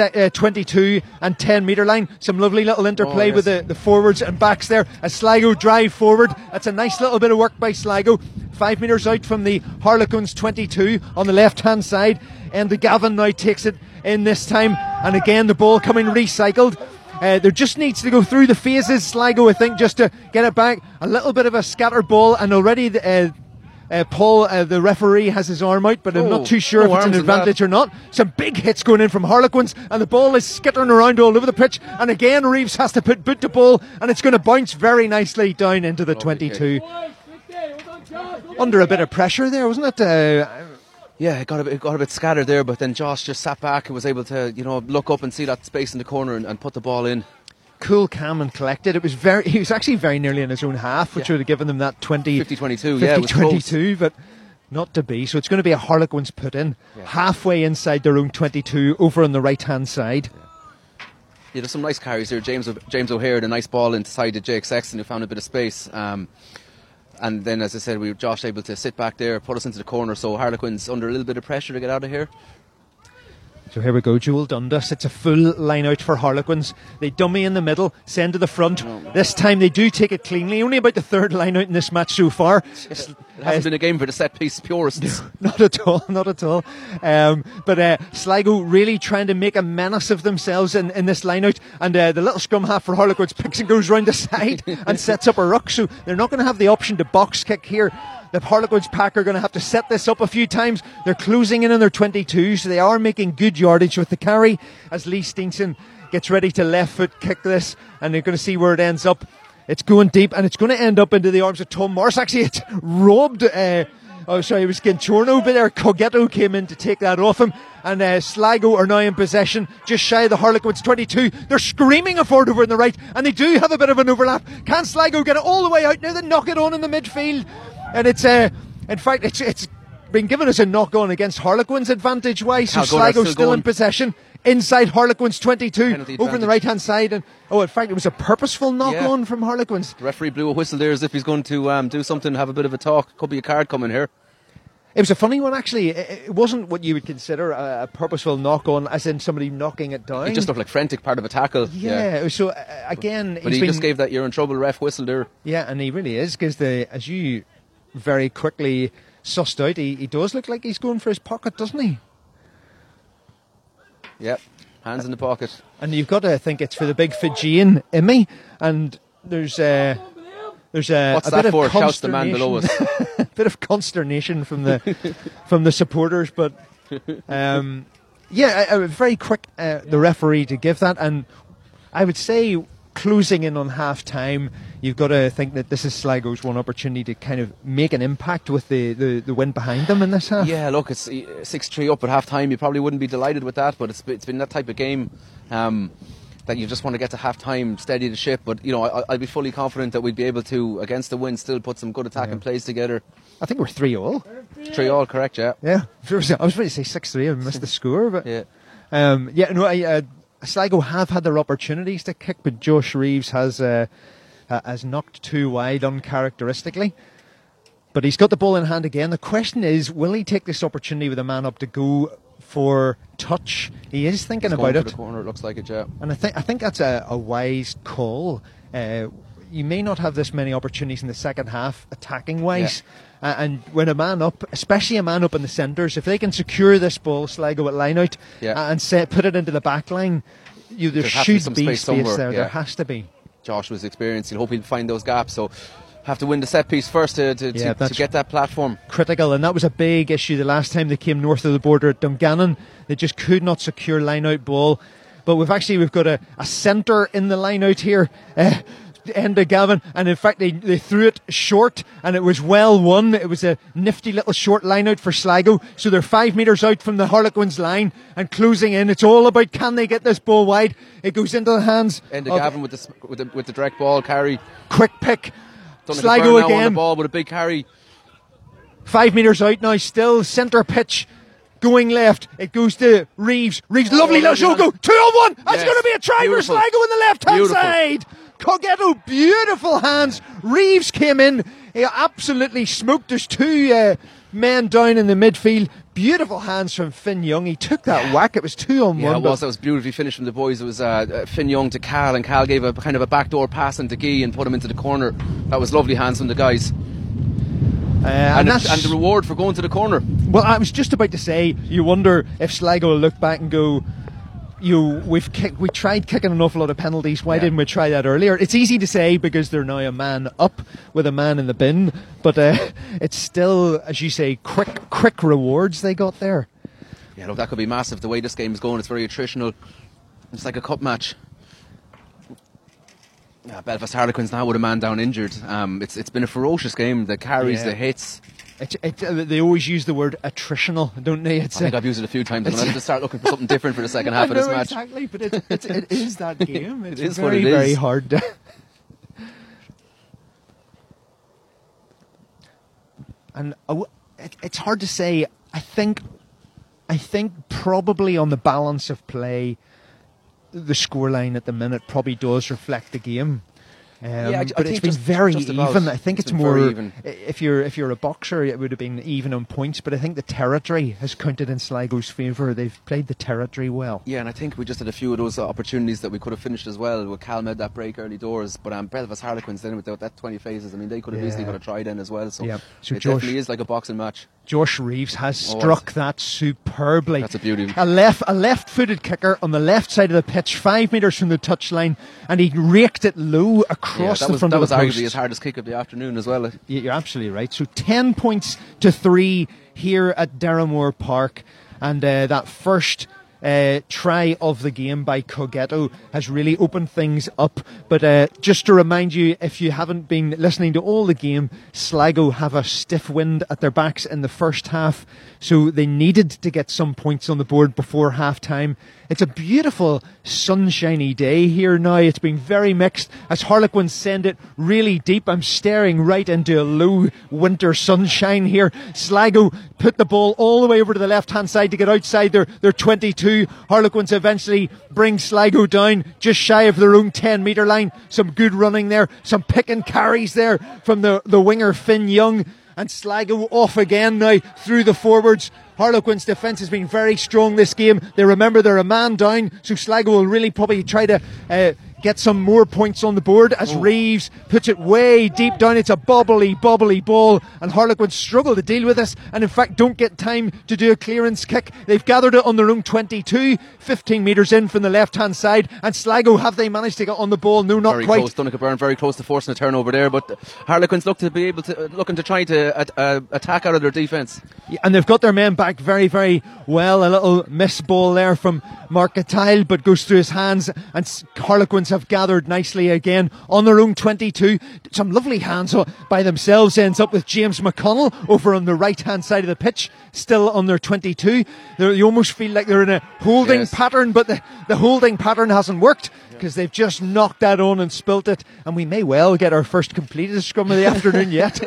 22 and 10 metre line. Some lovely little interplay with the forwards and backs there as Sligo drive forward. That's a nice little bit of work by Sligo. 5 metres out from the Harlequins 22 on the left hand side, and the Gavin now takes it in this time, and again the ball coming recycled. There just needs to go through the phases, Sligo, I think, just to get it back. A little bit of a scattered ball, and already Paul, the referee, has his arm out, but I'm not too sure if it's an advantage or not. Some big hits going in from Harlequins, and the ball is skittering around all over the pitch, and again Reeves has to put boot to ball, and it's going to bounce very nicely down into the 22. Under a bit of pressure there, wasn't it? Yeah, it got a bit scattered there, but then Josh just sat back and was able to, look up and see that space in the corner and put the ball in. Cool, calm and collected. He was actually very nearly in his own half, which would have given them that 50-22, 50-22, but not to be. So it's going to be a Harlequins put in halfway inside their own 22 over on the right hand side. Yeah, there's some nice carries here. James O'Hare had a nice ball inside to Jake Sexton, who found a bit of space. And then, as I said, Josh able to sit back there, put us into the corner, so Harlequins under a little bit of pressure to get out of here. So here we go, Joel Dundas. It's a full line out for Harlequins. They dummy in the middle, send to the front. This time they do take it cleanly. Only about the third line out in this match so far. It hasn't been a game for the set piece purists. Not at all. But Sligo really trying to make a menace of themselves in this line out. And the little scrum half for Harlequins picks and goes round the side and sets up a ruck. So they're not going to have the option to box kick here. The Harlequins pack are going to have to set this up a few times. They're closing in on their 22, so they are making good yardage with the carry as Lee Steenson gets ready to left foot kick this, and they're going to see where it ends up. It's going deep, and it's going to end up into the arms of Tom Morris. Actually, it's robbed. It was Ginchorno, but there Coggetto came in to take that off him, and Sligo are now in possession, just shy of the Harlequins 22. They're screaming a forward over in the right, and they do have a bit of an overlap. Can Sligo get it all the way out now? They knock it on in the midfield. And it's in fact it's been given us a knock on against Harlequins advantage wise, so Sligo's still in possession inside Harlequins 22 over on the right hand side, and in fact it was a purposeful knock on from Harlequins. The referee blew a whistle there as if he's going to do something, have a bit of a talk. Could be a card coming here. It was a funny one, actually. It wasn't what you would consider a purposeful knock-on, as in somebody knocking it down. It just looked like frantic part of a tackle. Yeah. So again, but he just gave that "you're in trouble" ref whistle there. Yeah, and he really is, because as you very quickly sussed out, he does look like he's going for his pocket, doesn't he? Yep, hands in the pocket. And you've got to think it's for the big Fijian Imi, and there's a What's bit that for? of Shouts the man below us. A bit of consternation from the supporters, but very quick the referee to give that, and I would say closing in on half time, you've got to think that this is Sligo's one opportunity to kind of make an impact with the win behind them in this half. Yeah, look, it's 6-3 up at half time. You probably wouldn't be delighted with that, but it's been that type of game that you just want to get to half time, steady the ship. But I'd be fully confident that we'd be able to, against the win, still put some good attacking plays together. I think we're 3-3. 3-3, correct, yeah. Yeah, I was ready to say 6-3. I missed the score, but Sligo have had their opportunities to kick, but Josh Reeves has knocked too wide uncharacteristically. But he's got the ball in hand again. The question is, will he take this opportunity with a man up to go for touch. He is thinking He's about going it. for the corner, it looks like it, yeah. And I think that's a wise call. You may not have this many opportunities in the second half, attacking wise. And when a man up, especially a man up in the centres, if they can secure this ball, Sligo at line out, and put it into the back line, there should be space there. There has to be. Joshua's experience, you'll hope he'll find those gaps. So have to win the set piece first to get that platform. Critical, and that was a big issue the last time they came north of the border at Dungannon. They just could not secure line out ball. But we've got a centre in the line out here. Enda Gavin, and in fact they threw it short and it was well won. It was a nifty little short line out for Sligo, so they're 5 metres out from the Harlequins line and closing in. It's all about, can they get this ball wide? It goes into the hands Enda Gavin with the direct ball carry, quick pick. Sligo again on the ball with a big carry, 5 metres out now, still centre pitch. Going left, it goes to Reeves. Lovely little show go, 2-on-1. That's going to be a try for Sligo in the left hand side. Coggetto, beautiful hands. Reeves came in, he absolutely smoked. There's 2 men down in the midfield. Beautiful hands from Finn Young. He took that whack. It was 2-on-1. Yeah, that was beautifully finished from the boys. It was Finn Young to Cal, and Cal gave a kind of a backdoor pass into Guy and put him into the corner. That was lovely hands from the guys. And the reward for going to the corner. Well, I was just about to say, you wonder if Sligo will look back and go, we tried kicking an awful lot of penalties. Why didn't we try that earlier? It's easy to say because they're now a man up with a man in the bin, but it's still, as you say, quick rewards they got there. Yeah, look, that could be massive. The way this game is going, it's very attritional. It's like a cup match. Yeah, Belfast Harlequins now with a man down injured. It's been a ferocious game. The carries, the hits. They always use the word attritional, don't they? I think I've used it a few times. I'm going to have to start looking for something different for the second half of this match. Exactly, but it is that game. It's it is very, very hard. And it's hard to say. I think probably on the balance of play, the scoreline at the minute probably does reflect the game. But it's been very even. I think it's more even. If you're a boxer, it would have been even on points, but I think the territory has counted in Sligo's favour. They've played the territory well. Yeah, and I think we just had a few of those opportunities that we could have finished as well. With Cal made that break early doors, but Belfast Harlequins then without that 20 phases, I mean, they could have easily got a try then as well. So it definitely is like a boxing match. Josh Reeves has struck that superbly. That's a beauty. A left-footed kicker on the left side of the pitch, 5 metres from the touchline, and he raked it low across the front of the post. That was arguably his hardest kick of the afternoon as well. You're absolutely right. So 10 points to 3 here at Derrimore Park, and that first try of the game by Coggetto has really opened things up. But just to remind you, if you haven't been listening to all the game, Sligo have a stiff wind at their backs in the first half, so they needed to get some points on the board before half time. It's a beautiful sunshiny day here now. It's been very mixed as Harlequins send it really deep. I'm staring right into a low winter sunshine here. Sligo put the ball all the way over to the left hand side to get outside their 22. Harlequins eventually bring Sligo down just shy of their own 10 metre line. Some good running there, some pick and carries there from the winger Finn Young. And Sligo off again now through the forwards. Harlequins' defence has been very strong this game. They remember they're a man down, so Sligo will really probably try to get some more points on the board as Reeves puts it way deep down. It's a bobbly ball, and Harlequins struggle to deal with this, and in fact don't get time to do a clearance kick. They've gathered it on their own 22, 15 metres in from the left hand side, and Sligo, have they managed to get on the ball? No, not very quite. Close. Donegal Byrne very close to forcing a turnover there, but Harlequins looking to try to attack out of their defence. Yeah, and they've got their men back very, very well. A little miss ball there from Mark Atile, but goes through his hands, and Harlequins have gathered nicely again on their own 22. Some lovely hands by themselves. Ends up with James McConnell over on the right hand side of the pitch, still on their 22. You almost feel like they're in a holding pattern, but the holding pattern hasn't worked because they've just knocked that on and spilt it, and we may well get our first completed scrum of the afternoon yet.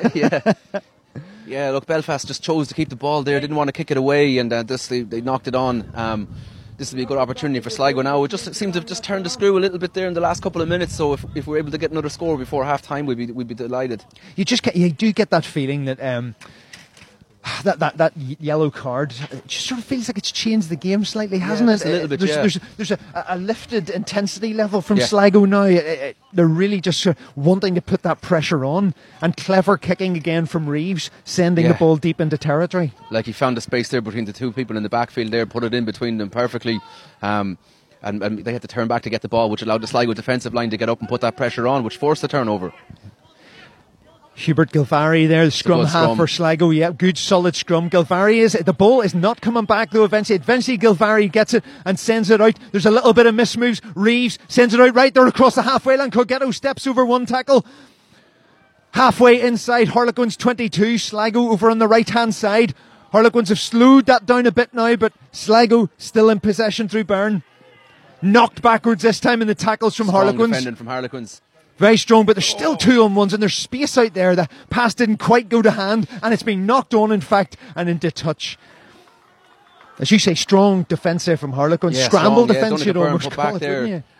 Yeah, look, Belfast just chose to keep the ball there, didn't want to kick it away, and they knocked it on. This will be a good opportunity for Sligo now. We just seem to have just turned the screw a little bit there in the last couple of minutes, so if we're able to get another score before half time, we'd be delighted. You do get that feeling that That yellow card, it just sort of feels like it's changed the game slightly, hasn't it? A little bit, there's a lifted intensity level from Sligo now. They're really just wanting to put that pressure on, and clever kicking again from Reeves, sending the ball deep into territory. Like he found the space there between the two people in the backfield there, put it in between them perfectly. And they had to turn back to get the ball, which allowed the Sligo defensive line to get up and put that pressure on, which forced the turnover. Hubert Gilvary there, the scrum half for Sligo. Yeah, good solid scrum. The ball is not coming back though eventually. Gilvary gets it and sends it out. There's a little bit of mismoves. Reeves sends it out right there across the halfway line. Colgetto steps over one tackle. Halfway inside, Harlequins 22, Sligo over on the right hand side. Harlequins have slowed that down a bit now, but Sligo still in possession through Byrne. Knocked backwards this time in the tackles from Harlequins. Defending from Harlequins. Very strong, but there's still 2-on-1s and there's space out there. The pass didn't quite go to hand, and it's been knocked on, in fact, and into touch. As you say, strong defence there from Harlequins. Scramble defence, you'd almost call it, wouldn't you?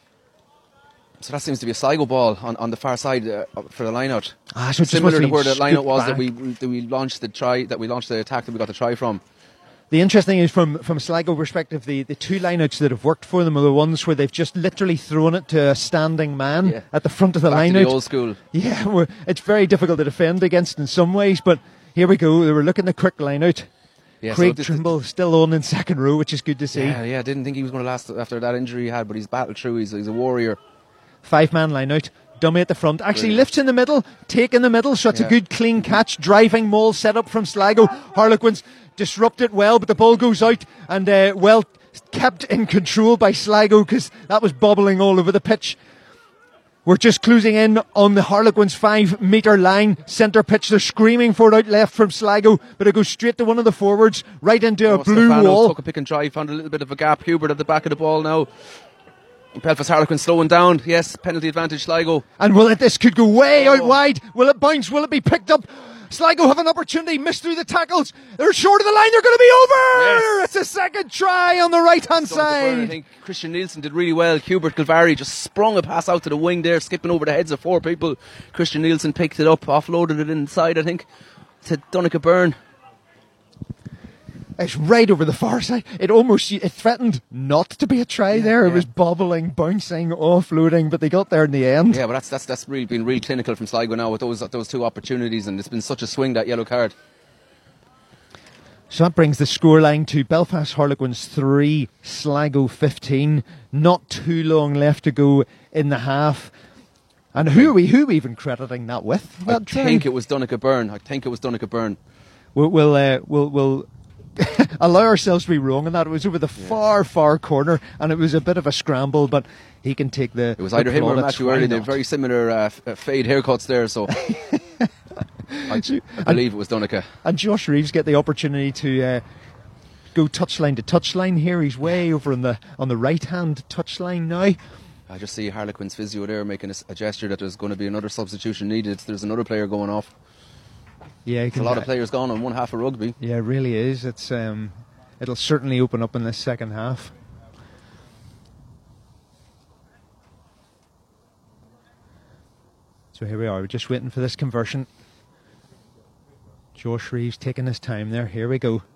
So that seems to be a Sligo ball on the far side for the line-out. So similar to where the line-out was that we launched the attack that we got the try from. The interesting is from Sligo perspective, the two lineouts that have worked for them are the ones where they've just literally thrown it to a standing man at the front of the lineout. The old school. Yeah, it's very difficult to defend against in some ways, but here we go. They were looking at quick lineout. Yeah, Craig Trimble still on in second row, which is good to see. Yeah, didn't think he was going to last after that injury he had, but he's battled through. He's a warrior. 5-man lineout. Dummy at the front. Actually lifts in the middle, take in the middle, so it's a good clean catch. Driving maul set up from Sligo. Harlequins disrupt it well, but the ball goes out and well kept in control by Sligo because that was bobbling all over the pitch. We're just closing in on the Harlequins 5-metre line, centre pitch. They're screaming for it out left from Sligo, but it goes straight to one of the forwards, right into a blue wall. Took a pick and drive, found a little bit of a gap. Hubert at the back of the ball now. Belfast Harlequins slowing down. Yes, penalty advantage Sligo. And this could go way out wide. Will it bounce? Will it be picked up? Sligo have an opportunity, missed through the tackles. They're short of the line, they're going to be over! Yes. It's a second try on the right-hand side. I think Christian Nielsen did really well. Hubert Gilvary just sprung a pass out to the wing there, skipping over the heads of 4 people. Christian Nielsen picked it up, offloaded it inside, I think, to Donncha Byrne. It's right over the far side. It threatened not to be a try there. It was bobbling, bouncing, offloading, but they got there in the end. Yeah, but that's really been real clinical from Sligo now with those two opportunities, and it's been such a swing, that yellow card. So that brings the scoreline to Belfast Harlequins 3, Sligo 15. Not too long left to go in the half. And who are we even crediting that with? I think it was Donncha Byrne. We'll allow ourselves to be wrong on that. It was over the far corner, and it was a bit of a scramble, but he can take the... It was either him or Matthew Early. They have very similar fade haircuts there, so I believe it was Donncha. And Josh Reeves get the opportunity to go touchline to touchline here. He's way over on the right-hand touchline now. I just see Harlequins physio there making a gesture that there's going to be another substitution needed. There's another player going off. Yeah, a lot of players gone on one half of rugby. Yeah, it really is. It's it'll certainly open up in this second half. So here we are. We're just waiting for this conversion. Josh Reeves taking his time there. Here we go.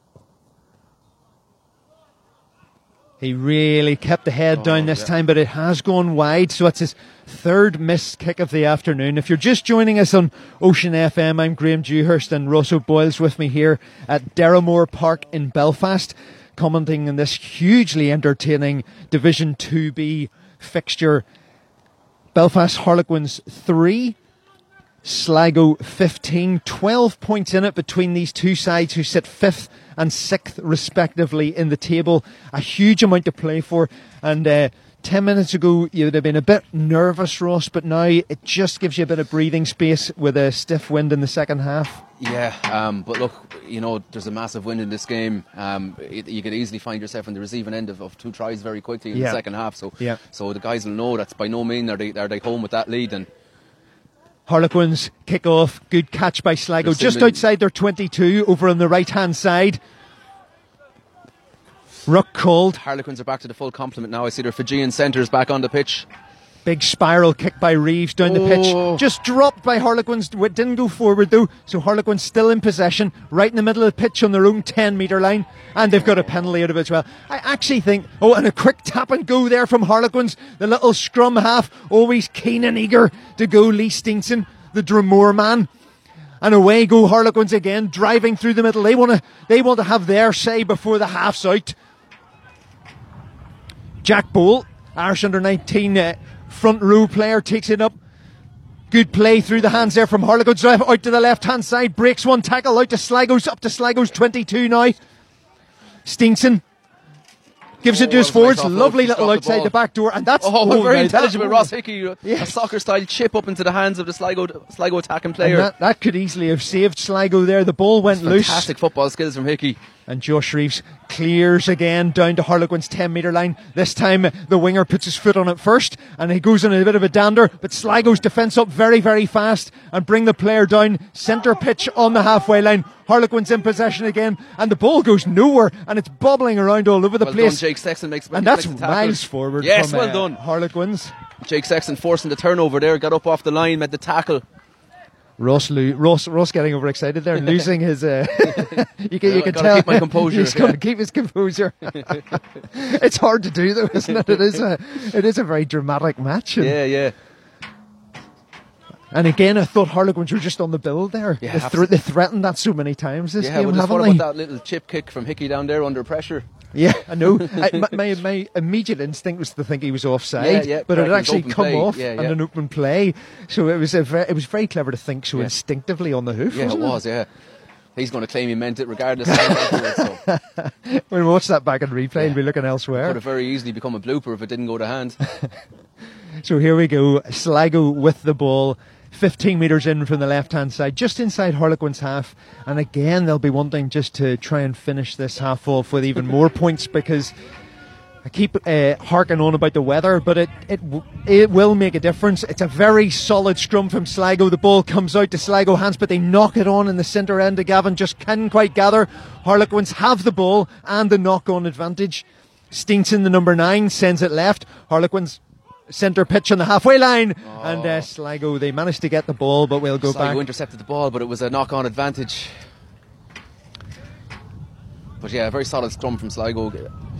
He really kept the head down this time, but it has gone wide, so it's his third missed kick of the afternoon. If you're just joining us on Ocean FM, I'm Graham Dewhurst, and Ross O'Boyle's with me here at Derrimore Park in Belfast, commenting on this hugely entertaining Division 2B fixture. Belfast Harlequins 3, Sligo 15, 12 points in it between these two sides who sit 5th and 6th respectively in the table. A huge amount to play for, and 10 minutes ago you would have been a bit nervous, Ross, but now it just gives you a bit of breathing space with a stiff wind in the second half. Yeah, but look, there's a massive wind in this game. You could easily find yourself on the receiving end of 2 tries very quickly in the second half, so the guys will know that's by no means are they home with that lead. And Harlequins kick off, good catch by Sligo, just outside their 22 over on the right hand side. Ruck called. Harlequins are back to the full complement now. I see their Fijian centres back on the pitch. Big spiral kick by Reeves down the pitch. Just dropped by Harlequins. Didn't go forward though. So Harlequins still in possession, right in the middle of the pitch on their own 10-metre line. And they've got a penalty out of it as well. I actually think, and a quick tap and go there from Harlequins. The little scrum half, always keen and eager to go. Lee Steenson, the Dromore man. And away go Harlequins again, driving through the middle. They want to have their say before the half's out. Jack Bowl, Irish under-19 front row player, takes it up. Good play through the hands there from Harlequins. Out to the left-hand side, breaks one tackle out to Sligo's, up to Sligo's 22 now. Steenson gives it to his forwards. Lovely little outside the back door. And that's very intelligent with Ross Hickey. A soccer-style chip up into the hands of the Sligo attacking player. And that could easily have saved Sligo there. The ball went loose. Fantastic football skills from Hickey. And Josh Reeves clears again down to Harlequin's 10-metre line. This time the winger puts his foot on it first and he goes on a bit of a dander, but Sligo's defence up very, very fast and bring the player down centre pitch on the halfway line. Harlequin's in possession again and the ball goes nowhere and it's bobbling around all over the place. Done. Jake Sexton makes and that's miles forward from well done. Harlequins. Jake Sexton forcing the turnover there, got up off the line, made the tackle. Ross getting overexcited there, losing his. You can tell. Keep my composure. He's going to keep his composure. It's hard to do though, isn't it? It is a very dramatic match. Yeah. And again, I thought Harlequins were just on the build there. Yeah, they threatened that so many times this game, haven't what they? about that little chip kick from Hickey down there under pressure? Yeah, I know. My immediate instinct was to think he was offside, but it had actually come off on an open play. So it was very clever to think so instinctively on the hoof. Yeah, it was. Yeah, he's going to claim he meant it regardless. So. When we watch that back in replay, he'll be looking elsewhere. Could have very easily become a blooper if it didn't go to hand. So here we go. Sligo with the ball. 15 metres in from the left-hand side, just inside Harlequin's half. And again, they'll be wanting just to try and finish this half off with even more points because I keep harking on about the weather, but it will make a difference. It's a very solid scrum from Sligo. The ball comes out to Sligo hands, but they knock it on in the centre end. Gavin just can't quite gather. Harlequins have the ball and the knock-on advantage. Steenson, the number 9, sends it left. Harlequins centre pitch on the halfway line, and Sligo, they managed to get the ball, but we'll go back. Sligo intercepted the ball, but it was a knock-on advantage. But yeah, a very solid scrum from Sligo.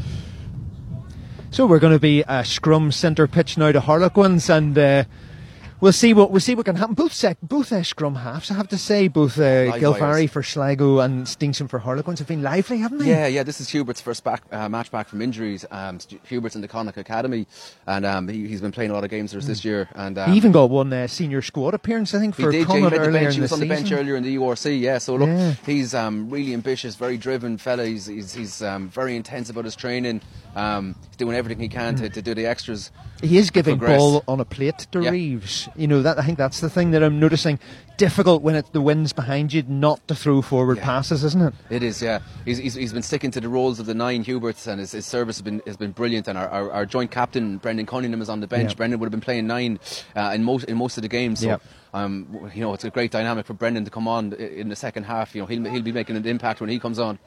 So we're going to be a scrum centre pitch now to Harlequins, and we'll see what can happen. Both scrum halves, I have to say, both Gilvary for Sligo and Steenson for Harlequins have been lively, haven't they? Yeah. This is Hubert's first match back from injuries. Hubert's in the Connacht Academy, and he's been playing a lot of games for us this year. And he even got one senior squad appearance, I think, for Connacht earlier in the season. He was on the bench earlier in the URC. Yeah, so look, he's really ambitious, very driven fella. He's very intense about his training. He's doing everything he can to do the extras. He is giving ball on a plate to Reeves. You know, I think that's the thing that I'm noticing. Difficult when the wind's behind you not to throw forward passes, isn't it? It is, yeah. He's been sticking to the roles of the 9 Huberts, and his service has been brilliant. And our joint captain Brendan Cunningham is on the bench. Brendan would have been playing 9 in most of the games. So it's a great dynamic for Brendan to come on in the second half. You know, he'll be making an impact when he comes on.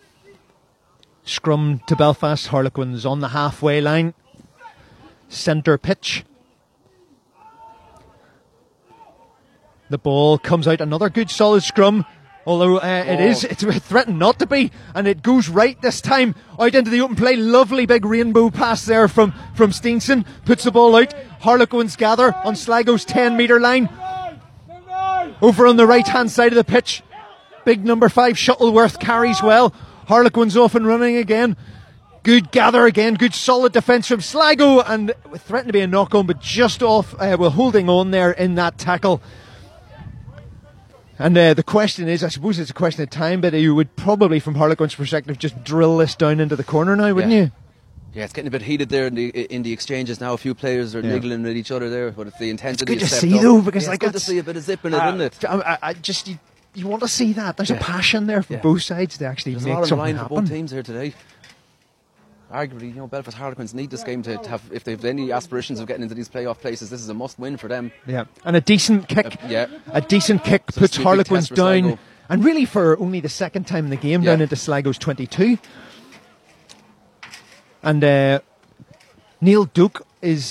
Scrum to Belfast. Harlequins on the halfway line. Centre pitch. The ball comes out, another good solid scrum, although it's threatened not to be, and it goes right this time out into the open play. Lovely big rainbow pass there from Steenson, puts the ball out. Harlequins gather on Sligo's 10-metre line. Over on the right hand side of the pitch, big number 5 Shuttleworth carries well. Harlequins off and running again. Good gather again, good solid defence from Sligo, and threatened to be a knock-on, but just off, holding on there in that tackle. And the question is, I suppose it's a question of time, but you would probably, from Harlequin's perspective, just drill this down into the corner now, wouldn't you? Yeah, it's getting a bit heated there in the exchanges now. A few players are niggling at each other there, but it's the intensity. It's good to see though, because it's good to see a bit of zip in it, isn't it? I just you want to see that. There's a passion there from both sides to actually make something happen. There's a lot on the line for both teams here today. Arguably, Belfast Harlequins need this game to have, if they've any aspirations of getting into these playoff places, this is a must-win for them. Yeah, and a decent kick. A decent kick puts Harlequins down, and really for only the second time in the game, down into Sligo's 22. And Neil Duke is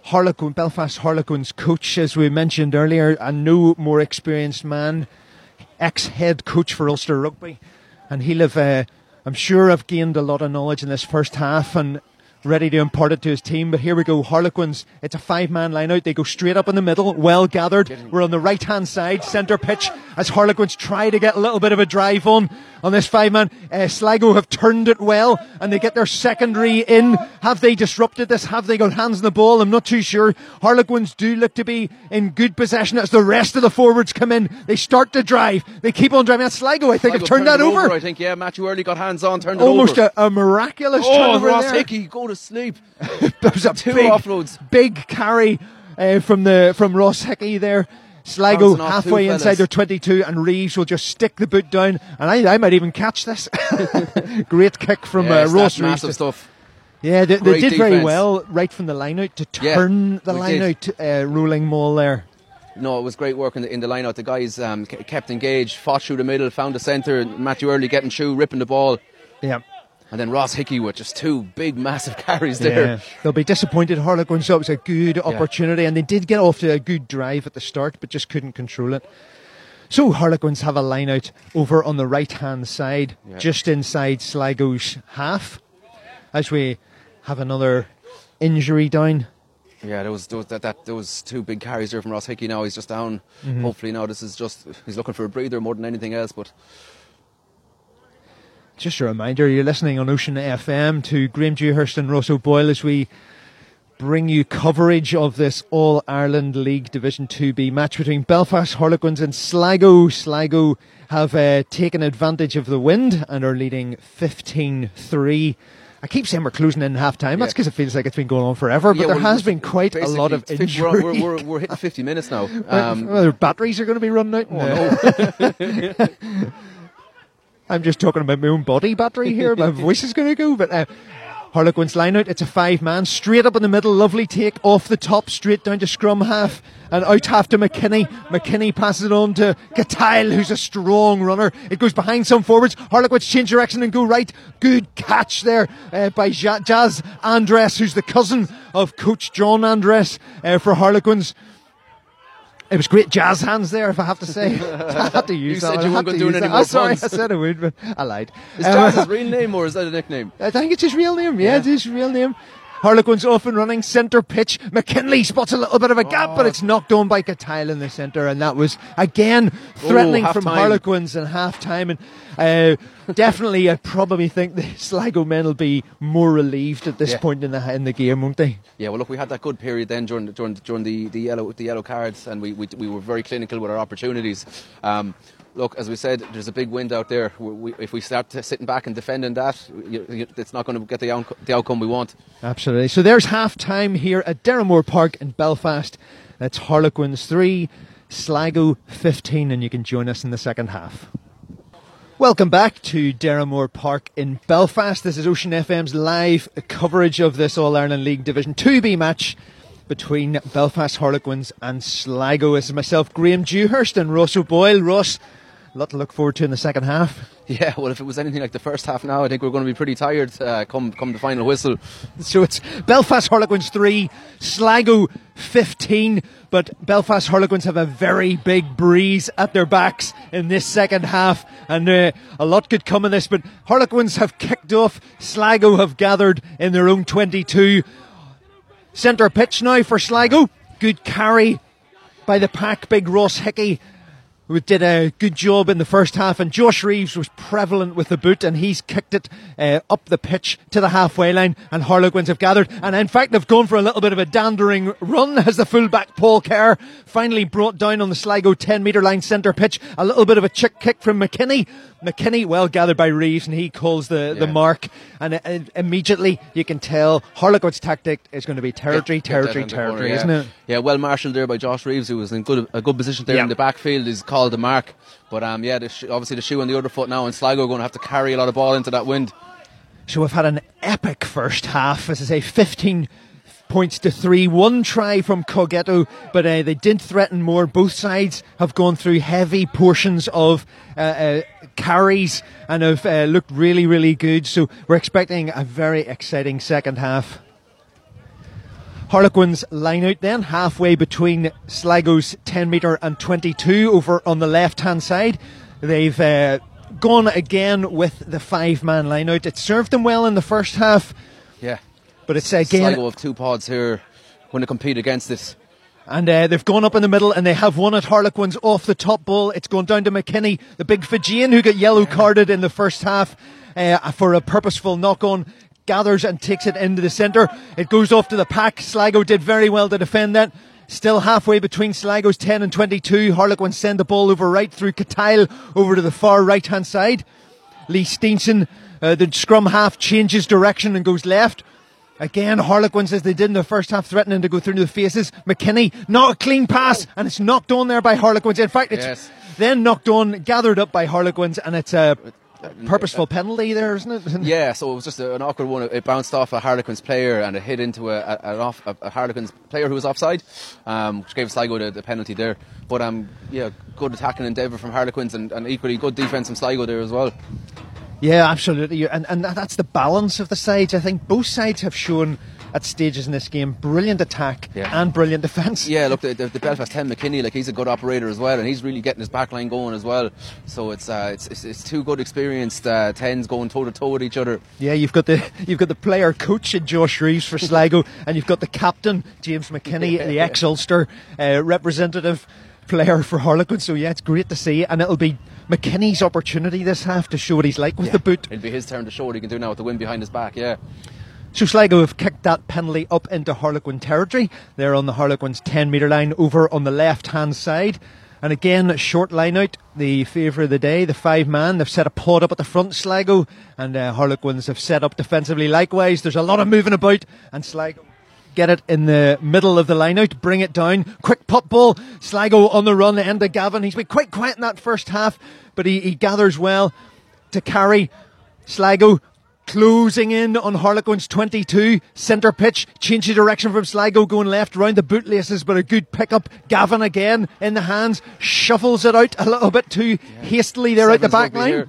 Belfast Harlequins coach, as we mentioned earlier, and no more experienced man, ex-head coach for Ulster Rugby. And he'll have, I'm sure, have gained a lot of knowledge in this first half and ready to impart it to his team. But here we go, Harlequins. It's a 5-man line out. They go straight up in the middle, well gathered. We're on the right hand side, centre pitch, as Harlequins try to get a little bit of a drive on this 5-man. Sligo have turned it well, and they get their secondary in. Have they disrupted this? Have they got hands on the ball? I'm not too sure. Harlequins do look to be in good possession as the rest of the forwards come in. They start to drive. They keep on driving. That's Sligo, I think, have turned that over. I think, yeah, Matthew Early got hands on, turned almost it over. a miraculous turnover Ross there. Hickey, go to sleep. There was a Two big offloads. Big carry from Ross Hickey there. Sligo halfway inside their 22, and Reeves will just stick the boot down, and I might even catch this. Great kick from Ross Reeves. Massive stuff. Yeah, they did very defense. well right from the line out to turn the line out, rolling maul there. No, it was great work in the line out. The guys kept engaged, fought through the middle, found the centre. Matthew Early getting through, ripping the ball. Yeah. And then Ross Hickey with just two big, massive carries there. Yeah. They'll be disappointed, Harlequins, so it was a good opportunity, and they did get off to a good drive at the start, but just couldn't control it. So Harlequins have a line out over on the right-hand side, just inside Sligo's half, as we have another injury down. Yeah, there was two big carries there from Ross Hickey. Now he's just down. Mm-hmm. Hopefully now he's looking for a breather more than anything else, but... Just a reminder, you're listening on Ocean FM to Graham Dewhurst and Ross O'Boyle as we bring you coverage of this All-Ireland League Division 2B match between Belfast Harlequins and Sligo. Sligo have taken advantage of the wind and are leading 15-3. I keep saying we're closing in half-time. That's because it feels like it's been going on forever, but there has been quite a lot of injury. We're hitting 50 minutes now. Well, their batteries are going to be running out. Oh, no. I'm just talking about my own body battery here. My voice is going to go. But Harlequins line out. It's a 5-man. Straight up in the middle. Lovely take off the top. Straight down to scrum half. And out half to McKinney. McKinney passes it on to Gatile, who's a strong runner. It goes behind some forwards. Harlequins change direction and go right. Good catch there by Jazz Andres, who's the cousin of Coach John Andres for Harlequins. It was great jazz hands there, if I have to say. I had to use you that. said you weren't going to do any more Sorry, puns. I said I would, but I lied. Is Jazz his real name or is that a nickname? I think it's his real name. Yeah, it's his real name. Harlequins off and running, centre pitch. McKinley spots a little bit of a gap, but it's knocked on by Gatile in the centre, and that was, again, threatening from Harlequins in half-time. And definitely, I probably think the Sligo men will be more relieved at this point in the game, won't they? Yeah, well, look, we had that good period then during the yellow cards, and we were very clinical with our opportunities. Look, as we said, there's a big wind out there. If we start sitting back and defending that, it's not going to get the outcome we want. Absolutely. So there's half-time here at Derrimore Park in Belfast. That's Harlequins 3, Sligo 15, and you can join us in the second half. Welcome back to Derrimore Park in Belfast. This is Ocean FM's live coverage of this All-Ireland League Division 2B match between Belfast Harlequins and Sligo. This is myself, Graham Dewhurst, and Ross O'Boyle. Ross, a lot to look forward to in the second half. Yeah, well, if it was anything like the first half now, I think we're going to be pretty tired come the final whistle. So it's Belfast Harlequins 3, Sligo 15, but Belfast Harlequins have a very big breeze at their backs in this second half, and a lot could come of this, but Harlequins have kicked off, Sligo have gathered in their own 22. Centre pitch now for Sligo. Good carry by the pack, big Ross Hickey, who did a good job in the first half, and Josh Reeves was prevalent with the boot, and he's kicked it up the pitch to the halfway line, and Harlequins have gathered, and in fact they've gone for a little bit of a dandering run as the fullback Paul Kerr finally brought down on the Sligo 10-metre line centre pitch. A little bit of a chick kick from McKinney, well gathered by Reeves, and he calls the mark, and immediately you can tell Harlequins' tactic is going to be territory, isn't it? Yeah, well marshalled there by Josh Reeves, who was in a good position there in the backfield. He's called the mark, but obviously the shoe on the other foot now, and Sligo are going to have to carry a lot of ball into that wind. So we've had an epic first half, as I say, 15 points to 3, one try from Coggetto, but they did threaten more. Both sides have gone through heavy portions of carries and have looked really, really good, so we're expecting a very exciting second half. Harlequins line out then, halfway between Sligo's 10 metre and 22 over on the left-hand side. They've gone again with the 5-man line out. It served them well in the first half. Yeah. But it's again... Sligo have 2 pods here when they compete against it. And they've gone up in the middle and they have won at Harlequins off the top ball. It's gone down to McKinney, the big Fijian who got yellow carded in the first half for a purposeful knock-on. Gathers and takes it into the centre. It goes off to the pack. Sligo did very well to defend that. Still halfway between Sligo's 10 and 22. Harlequins send the ball over right through Kyle over to the far right-hand side. Lee Steenson, the scrum half, changes direction and goes left. Again, Harlequins, as they did in the first half, threatening to go through the faces. McKinney, not a clean pass, and it's knocked on there by Harlequins. In fact, it's then knocked on, gathered up by Harlequins, and it's a purposeful penalty there, isn't it? Yeah, so it was just an awkward one. It bounced off a Harlequins player and it hit into a Harlequins player who was offside, which gave Sligo the penalty there. But good attacking endeavour from Harlequins and equally good defence from Sligo there as well. Yeah, absolutely. And that's the balance of the sides. I think both sides have shown at stages in this game brilliant attack and brilliant defence. Yeah, look, the Belfast 10 McKinney, he's a good operator as well, and he's really getting his back line going as well. So it's 2 good experienced 10s going toe to toe with each other. Yeah, you've got the player coach in Josh Reeves for Sligo, and you've got the captain James McKinney, the ex-Ulster representative player for Harlequins. So yeah, it's great to see, and it'll be McKinney's opportunity this half to show what he's like with the boot. It'll be his turn to show what he can do now with the wind behind his back. Yeah. So Sligo have kicked that penalty up into Harlequin territory. They're on the Harlequins 10 metre line over on the left hand side. And again, short line out, the favour of the day, the 5-man. They've set a pod up at the front, Sligo, and Harlequins have set up defensively likewise. There's a lot of moving about, and Sligo get it in the middle of the line out, bring it down, quick pop ball, Sligo on the run, end of Gavin. He's been quite quiet in that first half, but he gathers well to carry. Sligo closing in on Harlequins 22, centre pitch, changes direction from Sligo going left round the bootlaces, but a good pick-up. Gavin again in the hands, shuffles it out a little bit too hastily there out the back line.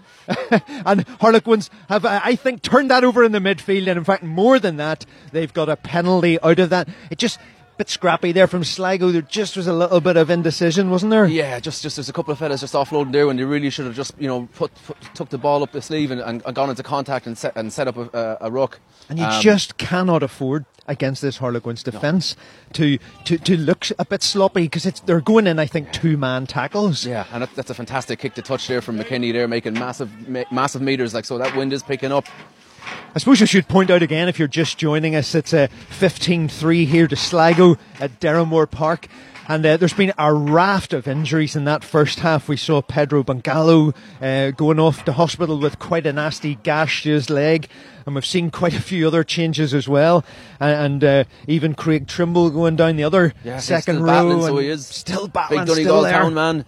And Harlequins have, I think, turned that over in the midfield, and in fact more than that, they've got a penalty out of that. It just bit scrappy there from Sligo. There just was a little bit of indecision, wasn't there? Yeah, just there's a couple of fellas just offloading there when they really should have just took the ball up the sleeve and gone into contact and set up a ruck. And you just cannot afford against this Harlequins defence to look a bit sloppy, because they're going in, I think, 2-man tackles. Yeah, and that's a fantastic kick to touch there from McKinney there, making massive metres, so that wind is picking up. I suppose I should point out again, if you're just joining us, it's a 15-3 here to Sligo at Derrimore Park. And there's been a raft of injuries in that first half. We saw Pedro Bangalo going off to hospital with quite a nasty gash to his leg. And we've seen quite a few other changes as well. And even Craig Trimble going down the other second row. So he is still battling, big Donegal town man.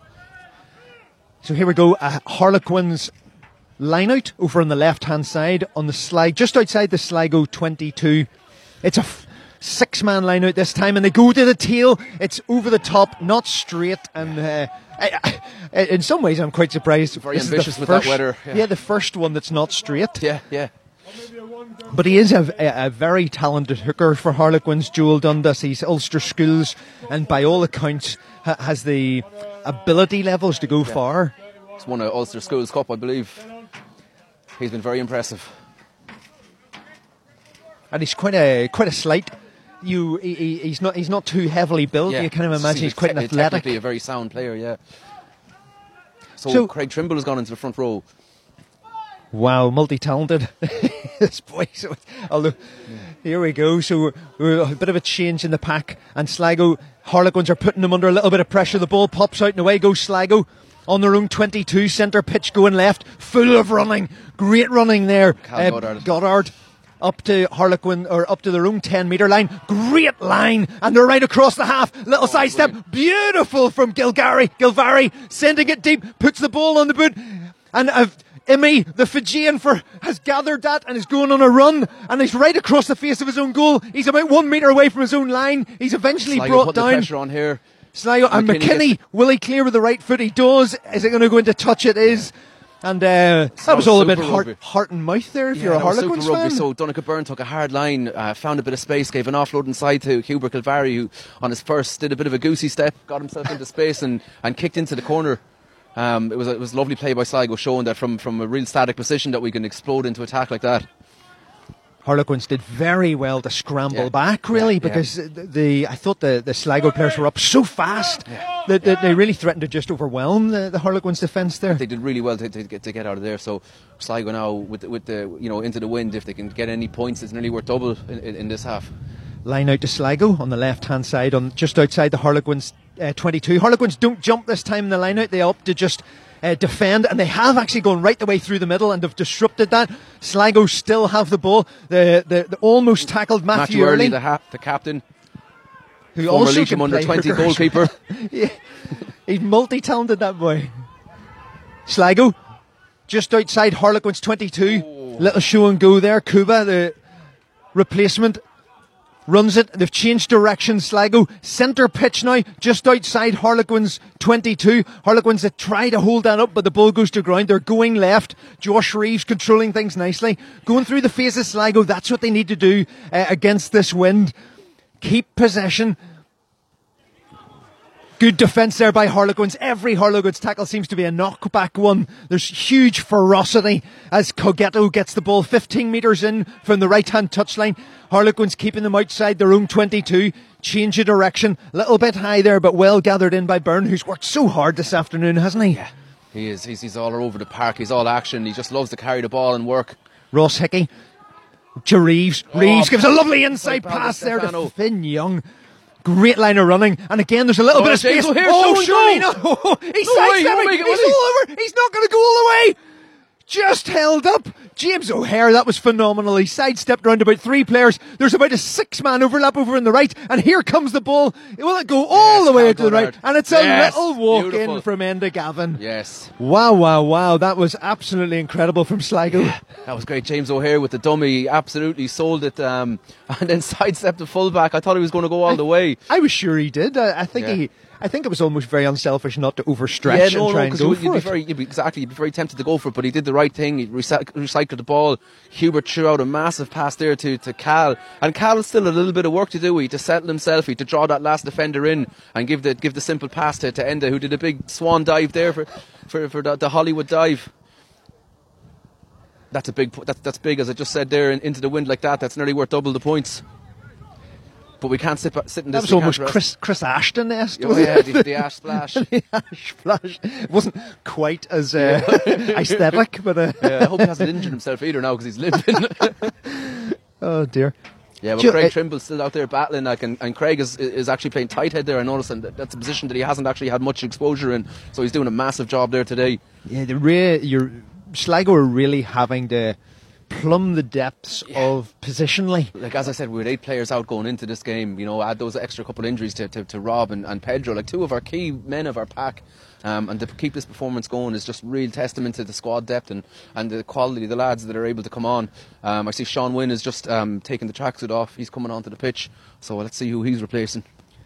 So here we go, Harlequins line out over on the left hand side on the slide, just outside the Sligo 22. It's a 6-man line out this time, and they go to the tail. It's over the top, not straight, and in some ways I'm quite surprised. Very ambitious with that weather. Yeah, the first one that's not straight. Yeah. But he is a very talented hooker for Harlequins, Joel Dundas. He's Ulster schools, and by all accounts has the ability levels to go far. He's won an Ulster Schools Cup, I believe. He's been very impressive, and he's quite a slight. He's not too heavily built. You kind of imagine he's quite athletic. Technically a very sound player, yeah. So Craig Trimble has gone into the front row. Wow, multi-talented this boy. So, here we go. So a bit of a change in the pack, and Sligo Harlequins are putting them under a little bit of pressure. The ball pops out and away goes Sligo. On their own 22, centre pitch going left, full of running, great running there. Goddard up to Harlequin, or up to their own 10 metre line, great line, and they're right across the half. Little sidestep, beautiful from Gilvary, sending it deep, puts the ball on the boot, and Imi, the Fijian, has gathered that and is going on a run, and he's right across the face of his own goal. He's about 1 metre away from his own line. He's eventually brought down. The pressure on here. Sligo and McKinney, will he clear with the right foot? He does. Is it going to go into touch? It is. And that was all a bit heart and mouth there if you're a Harlequins fan. So Donncha Byrne took a hard line, found a bit of space, gave an offload inside to Hubert Kilvary, who on his first did a bit of a goosey step, got himself into space and kicked into the corner. It was lovely play by Sligo, showing that from a real static position that we can explode into attack like that. Harlequins did very well to scramble back, really, because I thought the Sligo players were up so fast that they really threatened to just overwhelm the Harlequins defence there. They did really well to get out of there. So Sligo now with the into the wind, if they can get any points, it's nearly worth double in this half. Line out to Sligo on the left hand side, on just outside the Harlequins 22. Harlequins don't jump this time in the line out. They opt to just defend, and they have actually gone right the way through the middle and have disrupted that. Sligo still have the ball. The almost tackled Matthew Early, the captain, who also Leitrim can under 20 hookers. goalkeeper. Yeah, he's multi-talented, that boy. Sligo just outside Harlequins 22. Little show and go there. Kuba, the replacement, runs it. They've changed direction. Sligo centre pitch now, just outside Harlequins 22. Harlequins that try to hold that up, but the ball goes to ground. They're going left. Josh Reeves controlling things nicely, going through the face of Sligo. That's what they need to do against this wind. Keep possession. Good defence there by Harlequins. Every Harlequins tackle seems to be a knockback one. There's huge ferocity as Cogetto gets the ball 15 metres in from the right-hand touchline. Harlequins keeping them outside their own 22. Change of direction. A little bit high there, but well gathered in by Byrne, who's worked so hard this afternoon, hasn't he? Yeah, he is. He's all over the park. He's all action. He just loves to carry the ball and work. Ross Hickey to Reeves. Reeves gives a lovely inside pass there to Finn Young. Great line of running, and again there's a little bit of space. Here, surely no! He's sidestepping. He's all over. He's not going to go all the way. Just held up. James O'Hare, that was phenomenal. He sidestepped around about 3 players. There's about a 6-man overlap over on the right, and here comes the ball. Will it go all the way to the right? And it's a little walk in from Enda Gavin. Yes. Wow. That was absolutely incredible from Sligo. Yeah, that was great. James O'Hare with the dummy. He absolutely sold it, and then sidestepped the fullback. I thought he was going to go all the way. I was sure he did. I think it was almost very unselfish not to overstretch and try and go for it. You'd be very tempted to go for it, but he did the right thing. He recycled the ball. Hubert threw out a massive pass there to Cal, and Cal has still a little bit of work to do. He had to settle himself. He had to draw that last defender in and give the simple pass to Enda, who did a big swan dive there for the Hollywood dive. That's a big. That's big, as I just said there, into the wind like that. That's nearly worth double the points. But we can't sit in this. That was almost Chris Ashton-esque. The Ash Splash. The Ash Splash. It wasn't quite as aesthetic, but I hope he hasn't injured himself either now because he's limping. Oh dear. Yeah, but Craig Trimble's still out there battling, and Craig is actually playing tight head there. I noticed, and that's a position that he hasn't actually had much exposure in, so he's doing a massive job there today. Yeah, Sligo are really having to plumb the depths of positionally. Like, as I said, we had 8 players out going into this game. Add those extra couple injuries to Rob and Pedro, like 2 of our key men of our pack. And to keep this performance going is just real testament to the squad depth and the quality of the lads that are able to come on. I see Sean Wynne is just taking the tracksuit off. He's coming onto the pitch, so let's see who he's replacing.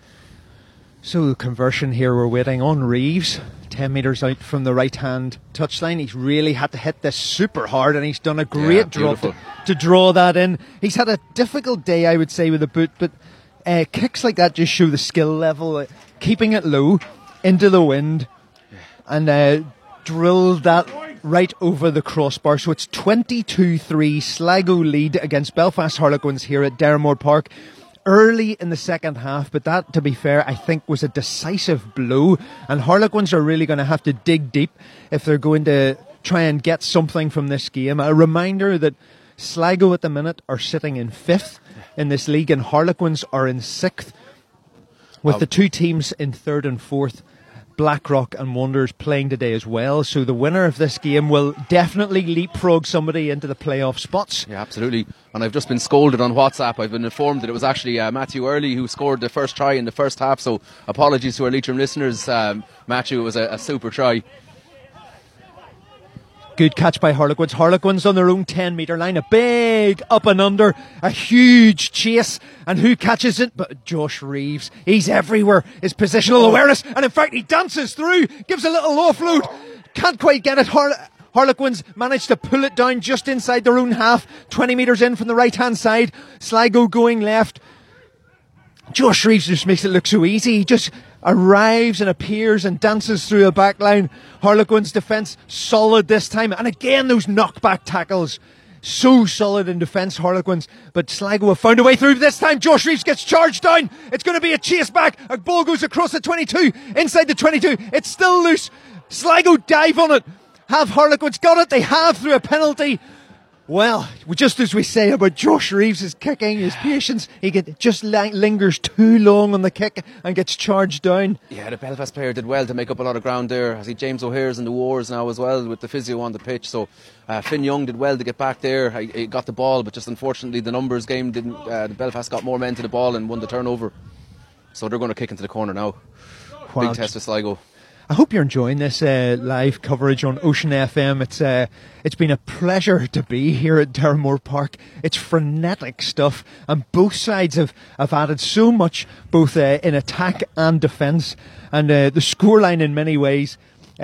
So conversion here, we're waiting on Reeves, 10 metres out from the right-hand touchline. He's really had to hit this super hard, and he's done a great job to draw that in. He's had a difficult day, I would say, with the boot, but kicks like that just show the skill level, keeping it low, into the wind, and drilled that right over the crossbar. So it's 22-3 Sligo lead against Belfast Harlequins here at Derrimore Park. Early in the second half, but that, to be fair, I think was a decisive blow, and Harlequins are really going to have to dig deep if they're going to try and get something from this game. A reminder that Sligo at the minute are sitting in 5th in this league, and Harlequins are in 6th, with the 2 teams in 3rd and 4th. Blackrock and Wanderers playing today as well, so the winner of this game will definitely leapfrog somebody into the playoff spots. Yeah, absolutely. And I've just been scolded on WhatsApp. I've been informed that it was actually Matthew Early who scored the first try in the first half, so apologies to our Leitrim listeners. Matthew, it was a super try. Good catch by Harlequins. Harlequins on their own 10-metre line. A big up and under. A huge chase. And who catches it? But Josh Reeves. He's everywhere. His positional awareness. And in fact, he dances through. Gives a little offload. Can't quite get it. Harlequins managed to pull it down just inside their own half, 20 metres in from the right-hand side. Sligo going left. Josh Reeves just makes it look so easy. He just arrives and appears and dances through a back line. Harlequins' defence solid this time. And again, those knockback tackles. So solid in defence, Harlequins. But Sligo have found a way through this time. Josh Reeves gets charged down. It's going to be a chase back. A ball goes across the 22. Inside the 22. It's still loose. Sligo dive on it. Have Harlequins got it? They have through a penalty. Well, just as we say about Josh Reeves' kicking, his patience, he just lingers too long on the kick and gets charged down. Yeah, the Belfast player did well to make up a lot of ground there. I see James O'Hare's in the wars now as well with the physio on the pitch. So Finn Young did well to get back there. He got the ball, but just unfortunately the numbers game didn't. The Belfast got more men to the ball and won the turnover. So they're going to kick into the corner now. Big test for Sligo. I hope you're enjoying this live coverage on Ocean FM. It's been a pleasure to be here at Derrimore Park. It's frenetic stuff, and both sides have added so much, both in attack and defence. And the scoreline, in many ways,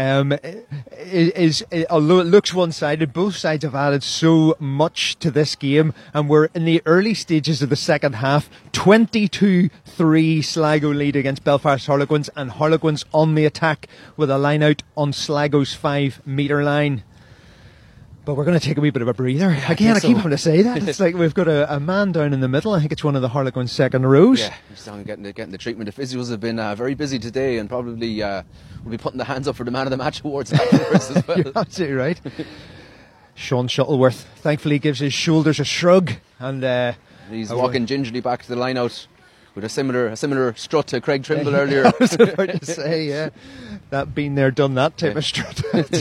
is although it looks one-sided, both sides have added so much to this game, and we're in the early stages of the second half. 22-3 Sligo lead against Belfast Harlequins, and Harlequins on the attack with a line out on Sligo's 5-metre line. But we're going to take a wee bit of a breather. Again, I keep having to say that. It's like we've got a man down in the middle. I think it's one of the Harlequins' second rows. Yeah, just getting the treatment. The physios have been very busy today, and probably will be putting the hands up for the Man of the Match awards afterwards as well. You're absolutely right. Sean Shuttleworth thankfully gives his shoulders a shrug, and he's walking gingerly back to the line out with a similar strut to Craig Trimble earlier. I was about to say, yeah, that been there, done that type of strut.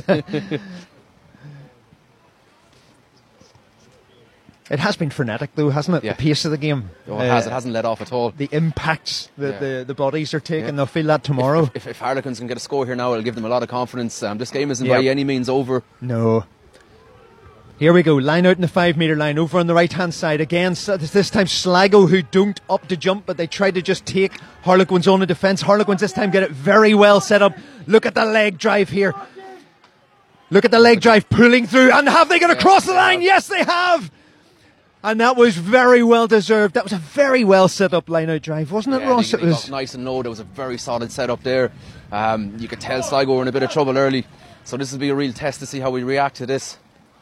It has been frenetic, though, hasn't it? Yeah. The pace of the game. Oh, it has. It hasn't let off at all. The impacts that the bodies are taking, they'll feel that tomorrow. If Harlequins can get a score here now, it'll give them a lot of confidence. This game isn't by any means over. No. Here we go. Line out in the 5-metre line, over on the right-hand side. Again, this time Sligo, who don't up to jump, but they try to just take Harlequins on the defence. Harlequins this time get it very well set up. Look at the leg drive here. Look at the leg drive pulling through. And have they got across the line? Yes, they have. And that was very well deserved. That was a very well set up line out drive, wasn't it, Ross? It was nice and low. There was a very solid setup there. You could tell Sligo were in a bit of trouble early. So this will be a real test to see how we react to this.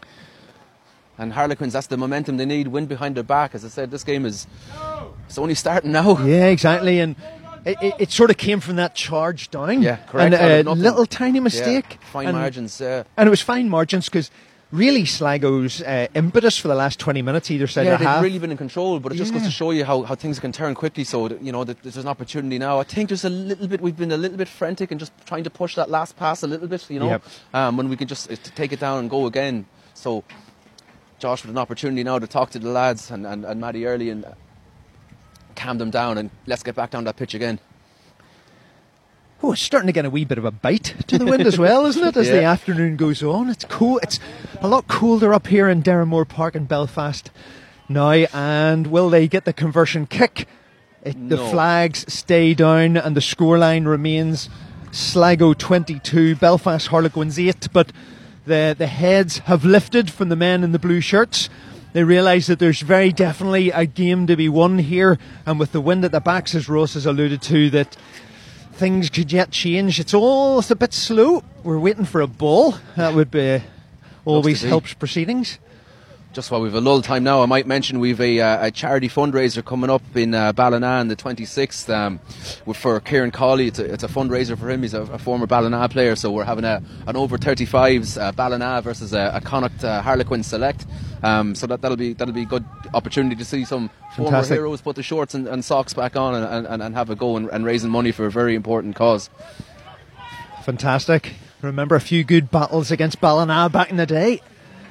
And Harlequins, that's the momentum they need. Wind behind their back. As I said, this game it's only starting now. Yeah, exactly. And it sort of came from that charge down. Yeah, correct. And a little tiny mistake. Yeah, fine margins. And it was fine margins because really Sligo's impetus for the last 20 minutes either side of the half. They've really been in control, but it just goes to show you how things can turn quickly. So there's an opportunity now. I think there's we've been a little bit frantic and just trying to push that last pass a little bit, when we can just take it down and go again. So Josh with an opportunity now to talk to the lads and Matty Early and calm them down, and let's get back down that pitch again. Oh, it's starting to get a wee bit of a bite to the wind as well, isn't it, as the afternoon goes on. It's cool. It's a lot colder up here in Derrimore Park in Belfast now. And will they get the conversion kick? The flags stay down and the scoreline remains Sligo 22, Belfast Harlequins 8. But the heads have lifted from the men in the blue shirts. They realise that there's very definitely a game to be won here. And with the wind at the backs, as Ross has alluded to, that things could yet change. It's a bit slow. We're waiting for a ball. That would be always helps proceedings. Just while we've a lull time now, I might mention we've a charity fundraiser coming up in Ballina on the 26th for Kieran Cawley. It's a fundraiser for him. He's a former Ballina player, so we're having an over 35s Ballina versus a Connacht Harlequin select. So that'll be a good opportunity to see some former heroes put the shorts and socks back on and have a go and raising money for a very important cause. Fantastic. Remember a few good battles against Ballina back in the day.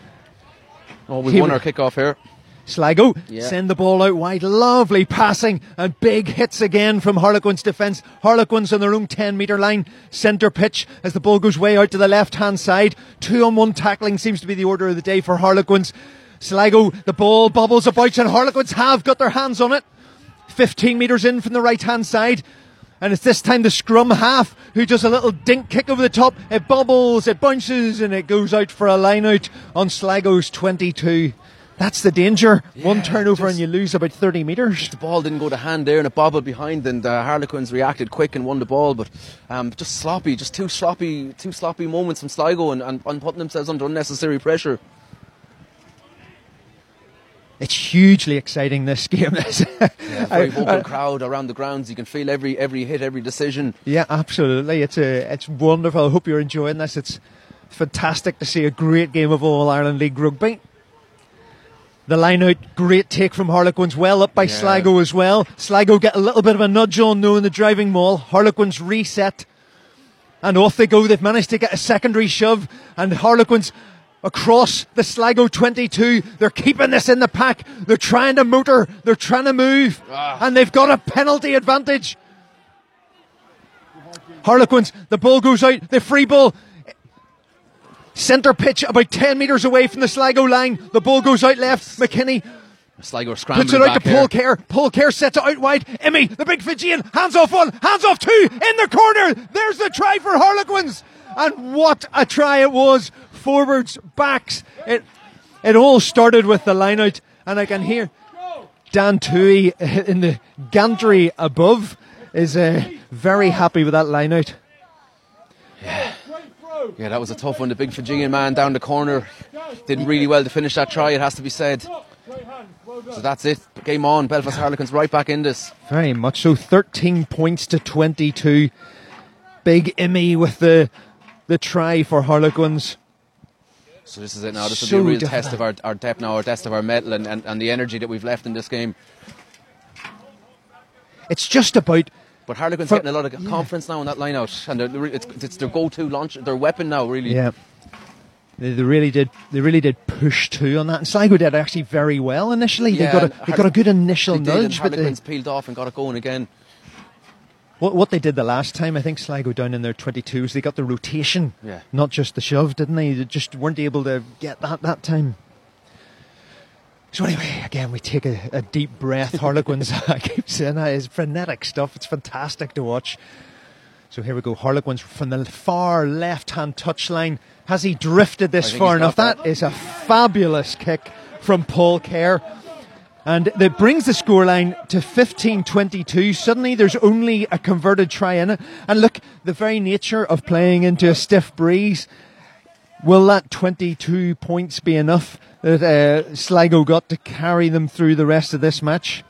Oh, we won our kick-off here. Sligo send the ball out wide. Lovely passing and big hits again from Harlequins defence. Harlequins on their own 10-metre line. Centre pitch as the ball goes way out to the left-hand side. 2-on-1 tackling seems to be the order of the day for Harlequins. Sligo, the ball bobbles about and Harlequins have got their hands on it. 15 metres in from the right-hand side. And it's this time the scrum half who does a little dink kick over the top. It bobbles, it bounces, and it goes out for a line out on Sligo's 22. That's the danger. One turnover and you lose about 30 metres. The ball didn't go to hand there and it bobbled behind, and Harlequins reacted quick and won the ball, but just sloppy, just two sloppy moments from Sligo and putting themselves under unnecessary pressure. It's hugely exciting, this game. Very vocal crowd around the grounds. You can feel every hit, every decision. Yeah, absolutely. It's wonderful. I hope you're enjoying this. It's fantastic to see a great game of All-Ireland League rugby. The line out, great take from Harlequins, well up by Sligo as well. Sligo get a little bit of a nudge on now in the driving maul. Harlequins reset and off they go. They've managed to get a secondary shove, and Harlequins across the Sligo 22. They're keeping this in the pack. They're trying to motor. They're trying to move. And they've got a penalty advantage. Harlequins, the ball goes out. The free ball. Centre pitch about 10 metres away from the Sligo line. The ball goes out left. McKinney Sligo scrambling puts it out back to Paul Kerr. Paul Kerr sets it out wide. Emmy, the big Fijian, hands off one, hands off two, in the corner. There's the try for Harlequins. And what a try it was. Forwards, backs. It all started with the line out, and I can hear Dan Toohey in the gantry above is very happy with that line out. Yeah, that was a tough one. The big Fijian man down the corner did really well to finish that try, it has to be said. So that's it. Game on. Belfast Harlequins right back in this. Very much so. 13 points to 22. Big Emmy with the try for Harlequins. So this is it now. This will be a real test of our depth now, our test of our mettle and the energy that we've left in this game. It's just about... But Harlequins getting a lot of confidence now in that line out, and it's their go-to launch, their weapon now, really. Yeah, they really did push too on that, and Sligo did actually very well initially. Yeah, they got a good initial nudge, but Harlequins peeled off and got it going again. What they did the last time, I think Sligo down in their 22s, they got the rotation, not just the shove, didn't they? They just weren't able to get that time. So anyway, again, we take a deep breath. Harlequins, I keep saying that, is frenetic stuff. It's fantastic to watch. So here we go. Harlequins from the far left-hand touchline. Has he drifted this far enough? That is a fabulous kick from Paul Kerr. And that brings the scoreline to 15-22. Suddenly there's only a converted try in it. And look, the very nature of playing into a stiff breeze. Will that 22 points be enough that Sligo got to carry them through the rest of this match?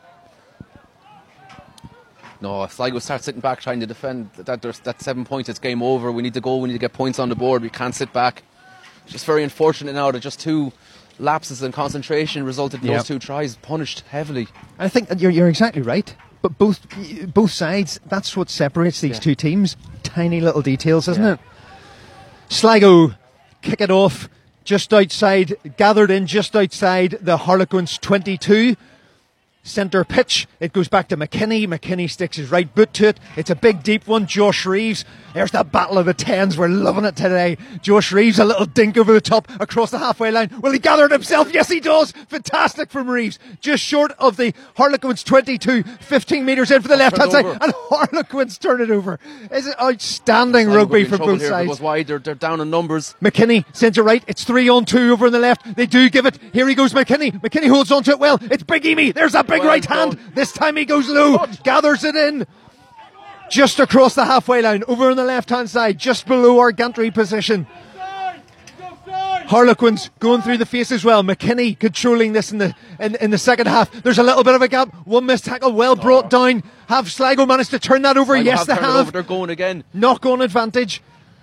No, if Sligo starts sitting back trying to defend, that 7 points, it's game over. We need to go, we need to get points on the board. We can't sit back. It's just very unfortunate now that just two lapses in concentration resulted in those two tries, punished heavily. I think you're exactly right. But both sides, that's what separates these two teams. Tiny little details, isn't it? Sligo kick it off just outside, gathered in just outside the Harlequins 22. Centre pitch, it goes back to McKinney. McKinney sticks his right boot to it. It's a big deep one. Josh Reeves, there's the battle of the tens. We're loving it today. Josh Reeves, a little dink over the top across the halfway line. Will he gather it himself? Yes, he does. Fantastic from Reeves. Just short of the Harlequins 22, 15 metres in for the left hand side, and Harlequins turn it over. Is it outstanding rugby from both sides? Goes wide. They're down in numbers. McKinney sends it right. It's 3-on-2 over on the left. They do give it. Here he goes, McKinney. McKinney holds on to it well. It's Big Emy. There's a big right hand. This time he goes low, gathers it in just across the halfway line, over on the left hand side, just below our gantry position. Harlequins going through the face as well. McKinney controlling this in the second half. There's a little bit of a gap. One missed tackle, well brought down. Have Sligo managed to turn that over? Yes, they have. They're going again. Knock on advantage.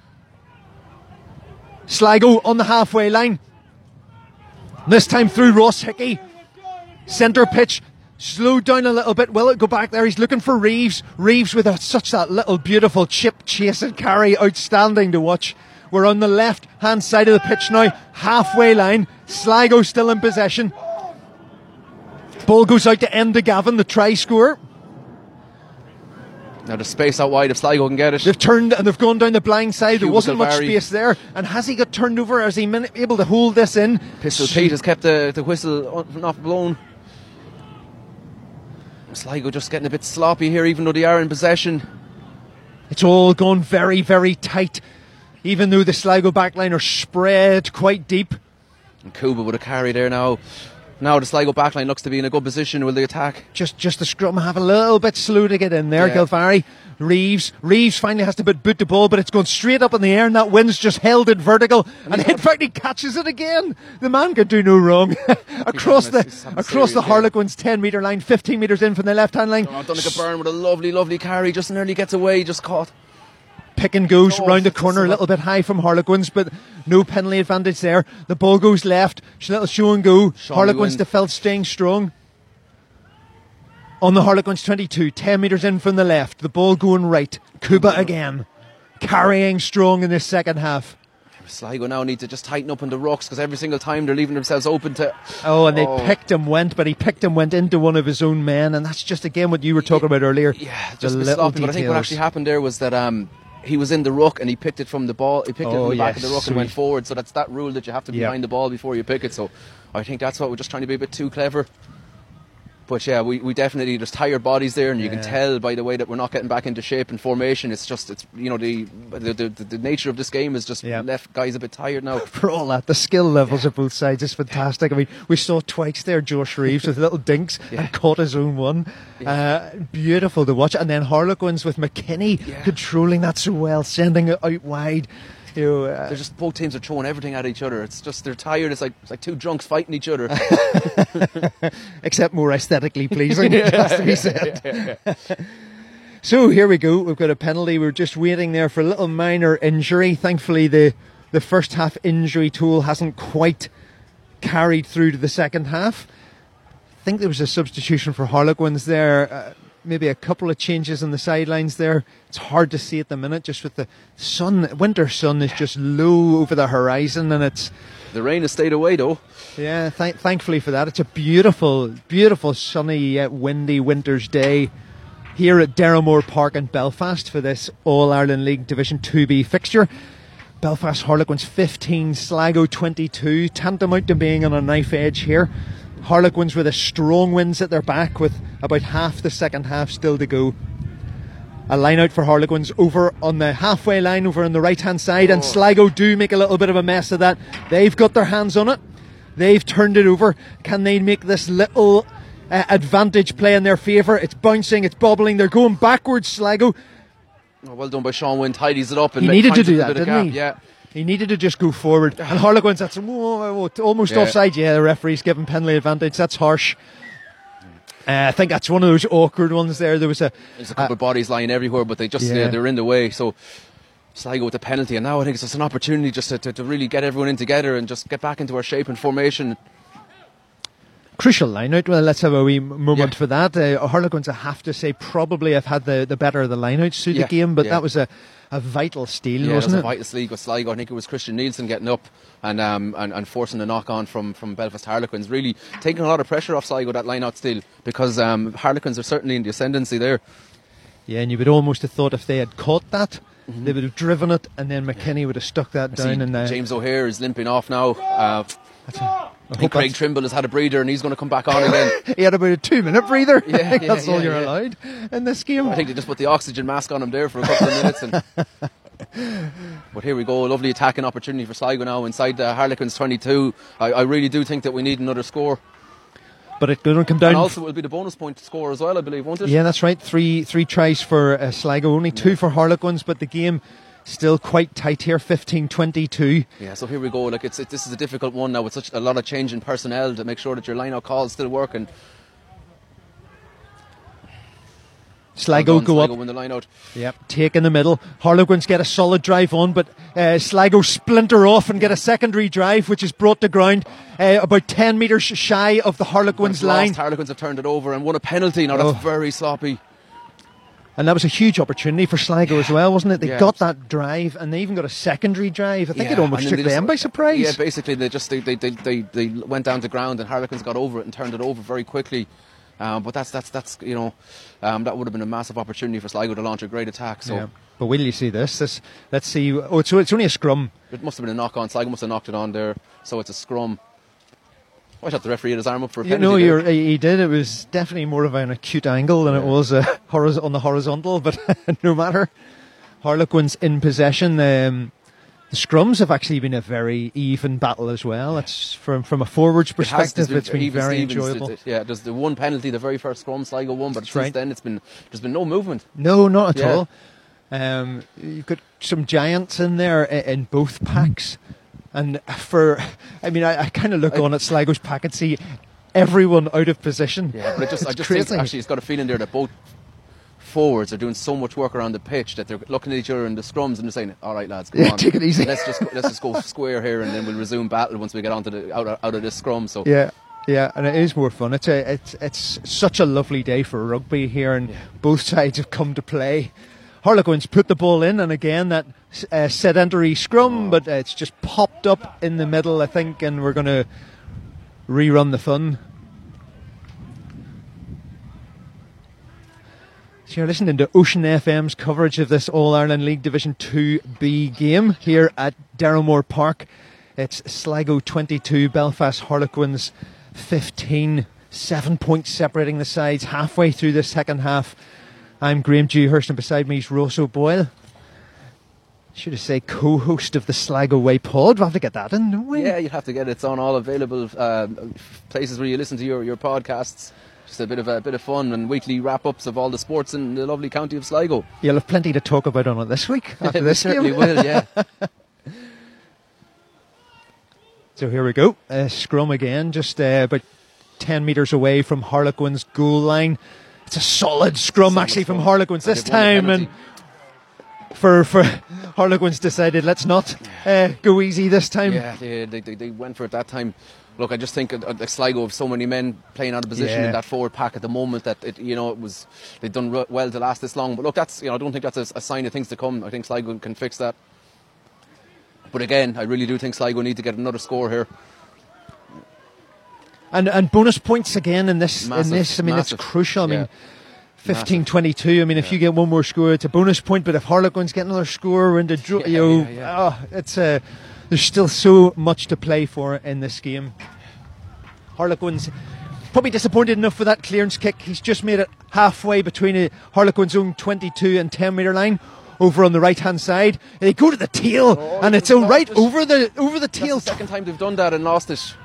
Sligo on the halfway line. This time through Ross Hickey. Centre pitch. Slowed down a little bit. Will it go back there? He's looking for Reeves. Reeves with such that little beautiful chip chase and carry. Outstanding to watch. We're on the left hand side of the pitch now. Halfway line. Sligo still in possession. Ball goes out to Enda Gavin, the try scorer. Now the space out wide if Sligo can get it. They've turned and they've gone down the blind side. There wasn't much space there. And has he got turned over? Is he able to hold this in? Pistol Pete has kept the whistle not blown. Sligo just getting a bit sloppy here, even though they are in possession. It's all gone very, very tight, even though the Sligo backline are spread quite deep. And Kuba with a carry there now. Now the Sligo backline looks to be in a good position. Will they attack? Just the scrum have a little bit slow to get in there. Yeah. Gilvary, Reeves finally has to boot the ball, but it's going straight up in the air, and that wind's just held it vertical. And in fact, he catches it again. The man could do no wrong. across the Harlequins 10-metre line, 15 metres in from the left-hand line. Donegal Byrne with a lovely carry, just nearly gets away, just caught. Picken goes round the corner a little bit high from Harlequins, but no penalty advantage there. The ball goes left. Little show and go. Harlequins defence staying strong. On the Harlequins 22, 10 metres in from the left. The ball going right. Kuba again. Carrying strong in this second half. Sligo now need to just tighten up on the rucks, because every single time they're leaving themselves open to... They picked him, went into one of his own men, and that's just again what you were talking about earlier. Yeah, just a bit sloppy, but I think what actually happened there was that... he was in the ruck and he picked it from the ball. He picked it from the back of the ruck and went forward. So that's that rule that you have to be behind the ball before you pick it. So I think that's what we're just trying to be a bit too clever. But yeah, we definitely, there's tired bodies there, and you can tell by the way that we're not getting back into shape and formation. It's the nature of this game has just left guys a bit tired now. For all that, the skill levels of both sides is fantastic. I mean, we saw twice there Josh Reeves with little dinks and caught his own one. Beautiful to watch. And then Harlequins with McKinney controlling that so well, sending it out wide. They're just, both teams are throwing everything at each other. It's just, they're tired. It's like two drunks fighting each other. Except more aesthetically pleasing, it has to be said. So here we go. We've got a penalty. We're just waiting there for a little minor injury. Thankfully, the first half injury toll hasn't quite carried through to the second half. I think there was a substitution for Harlequins there. Maybe a couple of changes on the sidelines there. It's hard to see at the minute, just with the sun. Winter sun is just low over the horizon, and it's... The rain has stayed away, though. Yeah, thankfully for that. It's a beautiful, beautiful, sunny yet windy winter's day here at Derrimore Park in Belfast for this All-Ireland League Division 2B fixture. Belfast Harlequins 15, Sligo 22, tantamount to being on a knife edge here. Harlequins with a strong winds at their back, with about half the second half still to go. A line out for Harlequins over on the halfway line, over on the right hand side, and Sligo do make a little bit of a mess of that. They've got their hands on it. They've turned it over. Can they make this little advantage play in their favour? It's bouncing, it's bobbling, they're going backwards, Sligo. Well done by Sean Wynn, tidies it up. And he needed to do that, didn't he? Yeah. He needed to just go forward. And Harlequins, that's almost offside. Yeah, the referee's given penalty advantage. That's harsh. I think that's one of those awkward ones there. There's a couple of bodies lying everywhere, but they're in the way. So Sligo with the penalty, and now I think it's just an opportunity just to really get everyone in together and just get back into our shape and formation. Crucial line out. Well, let's have a wee moment for that. Harlequins, I have to say, probably have had the better of the line outs through the game, but that was a vital steal, wasn't it? It was a vital steal with Sligo. I think it was Christian Nielsen getting up and forcing a knock on from Belfast Harlequins, really taking a lot of pressure off Sligo, that line out steal, because Harlequins are certainly in the ascendancy there. Yeah, and you would almost have thought if they had caught that, they would have driven it, and then McKinney would have stuck that down. And James O'Hare is limping off now. I think Craig Trimble has had a breather and he's going to come back on again. He had about a 2-minute breather. That's all you're allowed in this game. I think they just put the oxygen mask on him there for a couple of minutes. But here we go, a lovely attacking opportunity for Sligo now inside the Harlequins 22. I really do think that we need another score. But it's going to come down. And also it will be the bonus point score as well, I believe, won't it? Yeah, that's right. Three tries for Sligo, only 2 for Harlequins, but the game still quite tight here, 15-22. Yeah, so here we go. This is a difficult one now with such a lot of change in personnel to make sure that your line-out calls still work. And Sligo go up. Win the line out. Yep, take in the middle. Harlequins get a solid drive on, but Sligo splinter off and get a secondary drive, which is brought to ground about 10 metres shy of the Harlequins line. Harlequins have turned it over and won a penalty. Now that's very sloppy. And that was a huge opportunity for Sligo as well, wasn't it? They got that drive, and they even got a secondary drive. I think it almost took them by surprise. Yeah, basically they went down to ground, and Harlequins got over it and turned it over very quickly. But that would have been a massive opportunity for Sligo to launch a great attack. So. Yeah. But will you see this? Let's see. Oh, it's only a scrum. It must have been a knock on. Sligo must have knocked it on there. So it's a scrum. I thought the referee had his arm up for a penalty. He did. It was definitely more of an acute angle than it was on the horizontal, but no matter. Harlequins in possession. The scrums have actually been a very even battle as well. It's from a forwards perspective, it's been very enjoyable. There's the one penalty, the very first scrum Sligo won, but since then there's been no movement. No, not at all. You've got some giants in there in both packs, and I kind of look on at Sligo's pack and see everyone out of position. Yeah, but I just think actually it's got a feeling there that both forwards are doing so much work around the pitch that they're looking at each other in the scrums and they're saying, all right lads, come on, take it easy. let's just go square here, and then we'll resume battle once we get onto the out of this scrum. So yeah, and it is more fun. It's such a lovely day for rugby here, and both sides have come to play. Harlequins put the ball in, and again that sedentary scrum, but it's just popped up in the middle, I think, and we're going to rerun the fun. So you're listening to Ocean FM's coverage of this All-Ireland League Division 2B game here at Darrowmore Park. It's Sligo 22, Belfast Harlequins 15, 7 points separating the sides halfway through the second half. I'm Graham Dewhurst, and beside me is Ross O'Boyle. Should I say co-host of the Sligo Way pod? We'll have to get that in, don't we? Yeah, you'd have to get it. It's on all available places where you listen to your podcasts. Just a bit of fun and weekly wrap-ups of all the sports in the lovely county of Sligo. You'll have plenty to talk about on it this week after this game. Certainly will, yeah. So here we go. Scrum again, just about 10 metres away from Harlequins' goal line. It's a solid scrum actually from Harlequins this time, and for Harlequins decided let's not go easy this time. Yeah, they went for it that time. Look, I just think Sligo have so many men playing out of position in that forward pack at the moment that they've done well to last this long. But look, that's I don't think that's a sign of things to come. I think Sligo can fix that. But again, I really do think Sligo need to get another score here. And bonus points again in this. I mean, it's crucial. I mean, 15-22. I mean, if you get one more score, it's a bonus point. But if Harlequins get another score, we're into there's still so much to play for in this game. Harlequins probably disappointed enough for that clearance kick. He's just made it halfway between Harlequins' own 22 and 10 metre line. Over on the right hand side, they go to the tail, and it's right over the tail. That's the second time they've done that and lost it.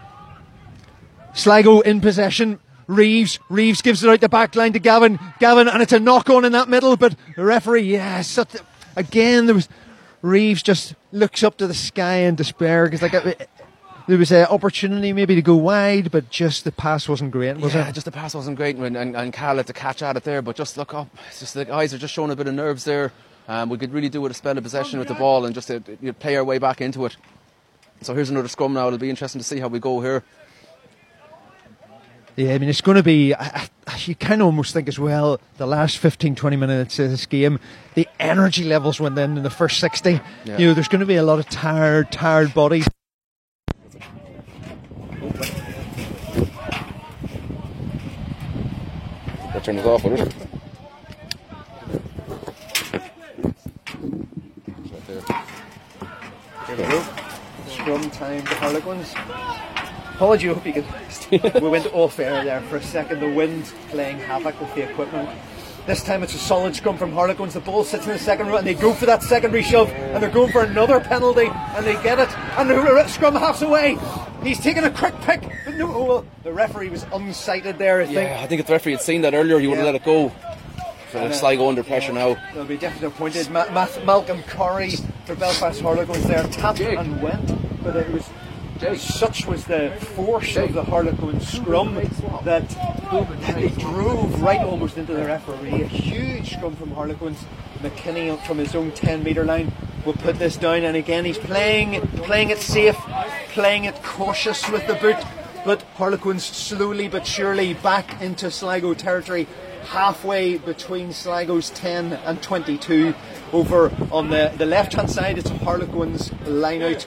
Sligo in possession. Reeves gives it out the back line to Gavin, and it's a knock on in that middle, but the referee, again there was Reeves just looks up to the sky in despair because there was an opportunity maybe to go wide, but just the pass wasn't great, was it? Just the pass wasn't great, and Carl had to catch at it there, but just look up. It's just the guys are just showing a bit of nerves there. We could really do with a spell of possession with the ball and just play our way back into it. So here's another scrum now. It'll be interesting to see how we go here. Yeah, I mean, it's going to be, you kind of almost think as well, the last 15-20 minutes of this game, the energy levels went in the first 60. Yeah. There's going to be a lot of tired bodies. That turn is off, what is it? Right there. Here we go. Scrum time to Harlequins. Apology, I hope you can. We went off air there for a second. The wind playing havoc with the equipment. This time it's a solid scrum from Harlequins. The ball sits in the second row and they go for that secondary shove, and they're going for another penalty and they get it. And the scrum half's away. He's taking a quick pick, but the referee was unsighted there. I think if the referee had seen that earlier, he would have let it go. So Sligo under pressure now. They'll be definitely appointed. Malcolm Corrie for Belfast Harlequins there tapped and went, but it was. Such was the force of the Harlequin scrum that they drove right almost into the referee. A huge scrum from Harlequins. McKinney from his own 10 metre line will put this down, and again he's playing it safe, playing it cautious with the boot, but Harlequins slowly but surely back into Sligo territory, halfway between Sligo's 10 and 22. Over on the left hand side it's Harlequins line out.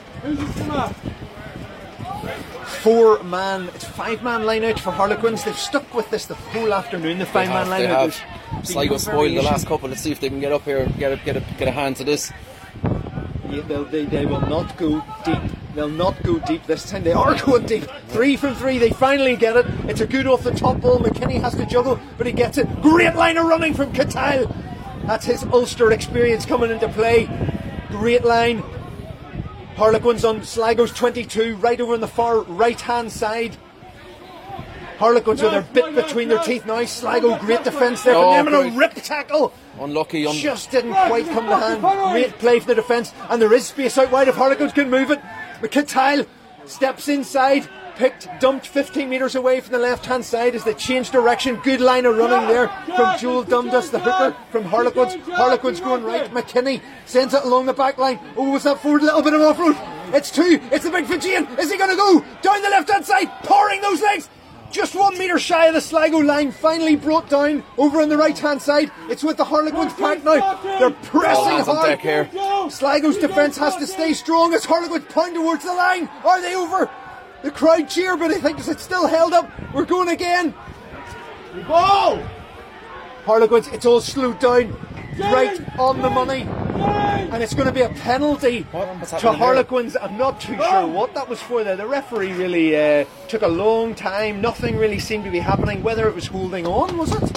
It's 5-man line out for Harlequins. They've stuck with this the whole afternoon. The 5-man line out. Sligo spoiled the last couple. Let's see if they can get up here, get a hand to this. Yeah, they will not go deep. They'll not go deep this time. They are going deep. 3 from 3. They finally get it. It's a good off the top ball. McKinney has to juggle, but he gets it. Great line of running from Cattile. That's his Ulster experience coming into play. Great line. Harlequins on Sligo's 22, right over on the far right-hand side. Harlequins with their bit between their teeth now. Sligo, great defence there. Phenomenal rip tackle. Unlucky. Just didn't quite come to hand. Great play for the defence. And there is space out wide if Harlequins can move it. McIntyre steps inside. Dumped 15 metres away from the left-hand side as they change direction. Good line of running there from Joel Dundas, the hooker from Harlequins. Harlequins going right. McKinney sends it along the back line. Oh, was that forward? A little bit of off-road. It's 2. It's the big Fijian. Is he going to go down the left-hand side? Pouring those legs. Just 1 metre shy of the Sligo line. Finally brought down over on the right-hand side. It's with the Harlequins pack now. They're pressing hard. Sligo's defence has to stay strong as Harlequins pound towards the line. Are they over? The crowd cheer, but I think it's still held up. We're going again. Ball! Harlequins, it's all slowed down. Right on the money. And it's going to be a penalty to Harlequins. I'm not too sure what that was for there. The referee really took a long time. Nothing really seemed to be happening. Whether it was holding on, was it?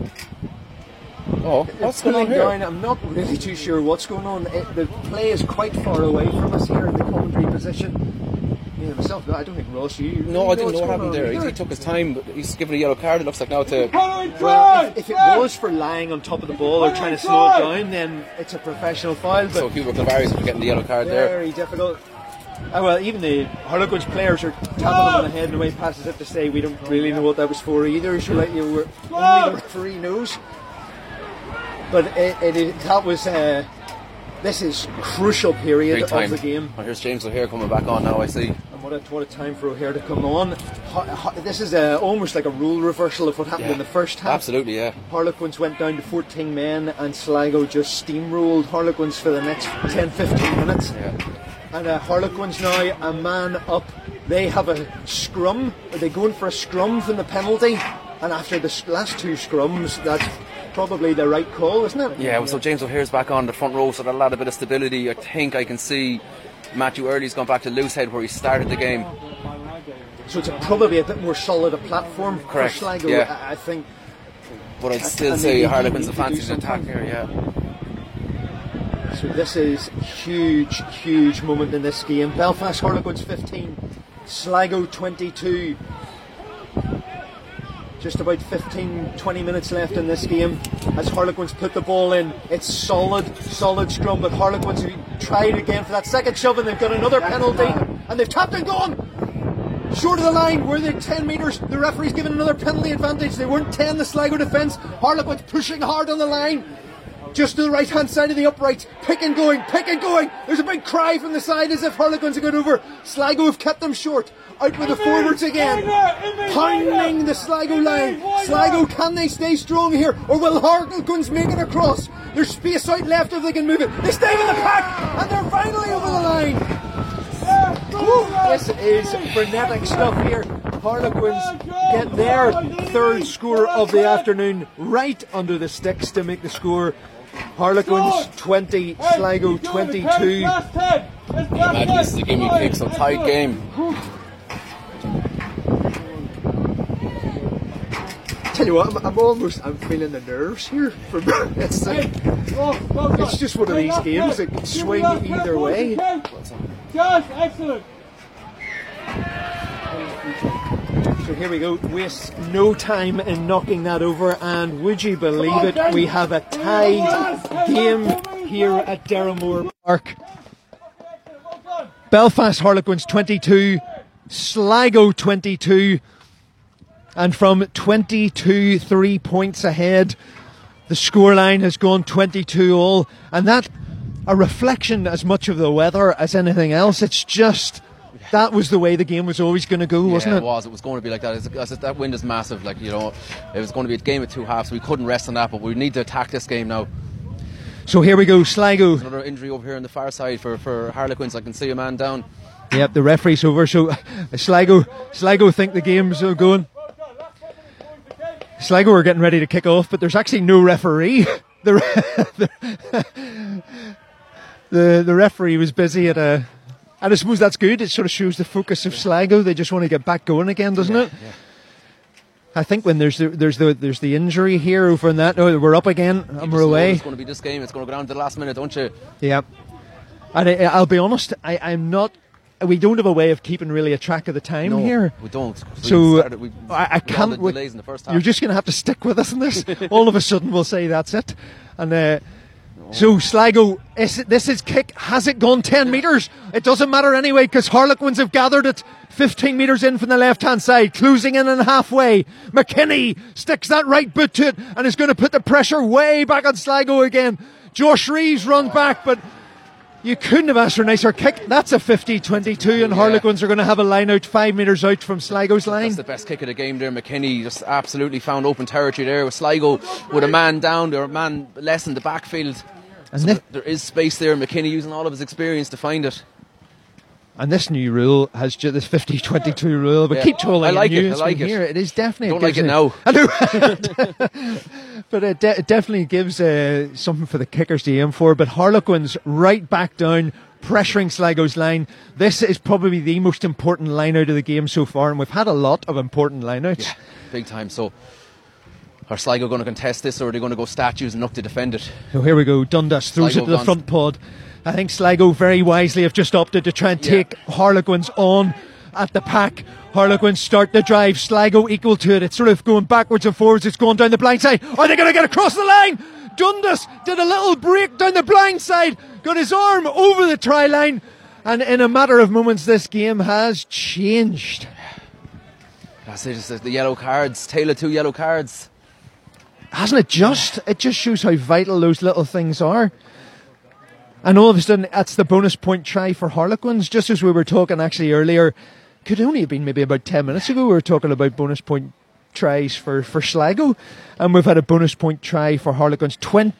Oh, what's going on here? Down. I'm not really too sure what's going on. The play is quite far away from us here in the commentary position. Myself, I don't think Ross, No, I didn't know what happened there. He took his time, but he's given a yellow card, it looks like now to... Well, if it was for lying on top of the ball or trying to slow it down, then it's a professional foul. But so Hubert Clavaris was getting the yellow card there. Very difficult. Well, even the Harlequins players are tapping them on the head in the way passes it to say we don't really know what that was for either. So only the referee knows. But that was... this is crucial period of the game. Oh, here's James O'Hare coming back on now, I see. And what a time for O'Hare to come on. This is almost like a rule reversal of what happened in the first half. Absolutely, yeah. Harlequins went down to 14 men and Sligo just steamrolled Harlequins for the next 10-15 minutes. Yeah. And Harlequins now a man up. They have a scrum. Are they going for a scrum from the penalty? And after the last 2 scrums, that's probably the right call, isn't it? Yeah, so James O'Hare's back on the front row, so that'll add a bit of stability. I think I can see Matthew Early's gone back to Loosehead where he started the game. So it's probably a bit more solid a platform. Correct. For Sligo, yeah. I think. But I'd still say Harlequins have fancied an attack here, yeah. So this is huge moment in this game. Belfast Harlequins 15, Sligo 22. Just about 15-20 minutes left in this game as Harlequins put the ball in. It's solid scrum, but Harlequins have tried again for that second shove and they've got another penalty and they've tapped and gone short of the line. Were they 10 metres? The referee's given another penalty advantage. They weren't 10, the Sligo defence. Harlequins pushing hard on the line. Just to the right hand side of the uprights. Pick and going. There's a big cry from the side as if Harlequins have gone over. Sligo have kept them short. Out with the forwards again. Pounding the Sligo line. Sligo, can they stay strong here? Or will Harlequins make it across? There's space out left if they can move it. They stay in the pack and they're finally over the line. Woo, this is frenetic stuff here. Harlequins get their 3rd score of the afternoon right under the sticks to make the score. Harlequins 20, Sligo 22. Imagine this is a gimme kick, so tight game. Tell you what, I'm feeling the nerves here. It's just one of these games that can swing either way. Josh, excellent. So here we go, waste no time in knocking that over, and would you believe it, we have a tied game here at Derrimore Park. Belfast Harlequins 22, Sligo 22, and from 22 3 points ahead, the scoreline has gone 22-all, and that a reflection as much of the weather as anything else. It's just that was the way the game was always going to go, wasn't it? It was going to be like that. That wind is massive. It was going to be a game of 2 halves. We couldn't rest on that, but we need to attack this game now. So here we go, Sligo. There's another injury over here on the far side for Harlequins. I can see a man down. Yep, the referee's over. So Sligo think the game's going. Sligo are getting ready to kick off, but there's actually no referee. The referee was busy at a... And I suppose that's good. It sort of shows the focus of Sligo. They just want to get back going again, doesn't it? Yeah. I think when there's the injury here over in that, no, we're up again and we're away. It's going to be this game. It's going to go down to the last minute, don't you? Yeah. And I'll be honest, I'm not. We don't have a way of keeping really a track of the time here. We don't. So I can't. Delays in the first half. You're just going to have to stick with us in this. All of a sudden, we'll say that's it. And so Sligo, this is kick. Has it gone 10 metres? It doesn't matter anyway because Harlequins have gathered it 15 metres in from the left-hand side, closing in and halfway. McKinney sticks that right boot to it and is going to put the pressure way back on Sligo again. Josh Reeves runs back, but you couldn't have asked for a nicer kick. That's a 50-22 and Harlequins are going to have a line out 5 metres out from Sligo's line. That's the best kick of the game there. McKinney just absolutely found open territory there with Sligo with a man down there, a man less in the backfield. And so there is space there. McKinney using all of his experience to find it. And this new rule has just this 50-22 rule, but keep trolling. I like it. I like it. Here. It is definitely. Don't like it now. I know. But it definitely gives something for the kickers to aim for. But Harlequins right back down, pressuring Sligo's line. This is probably the most important line out of the game so far, and we've had a lot of important line outs. Yeah, big time. So are Sligo going to contest this, or are they going to go statues and look to defend it? So here we go. Dundas throws it to the front pod. I think Sligo very wisely have just opted to try and take Harlequins on at the pack. Harlequins start the drive. Sligo equal to it. It's sort of going backwards and forwards. It's going down the blind side. Are they going to get across the line? Dundas did a little break down the blind side. Got his arm over the try line. And in a matter of moments, this game has changed. That's it. It's the yellow cards. Tale of two yellow cards. Hasn't it just? It just shows how vital those little things are. And all of a sudden, that's the bonus point try for Harlequins. Just as we were talking actually earlier, could only have been maybe about 10 minutes ago, we were talking about bonus point tries for Sligo. And we've had a bonus point try for Harlequins.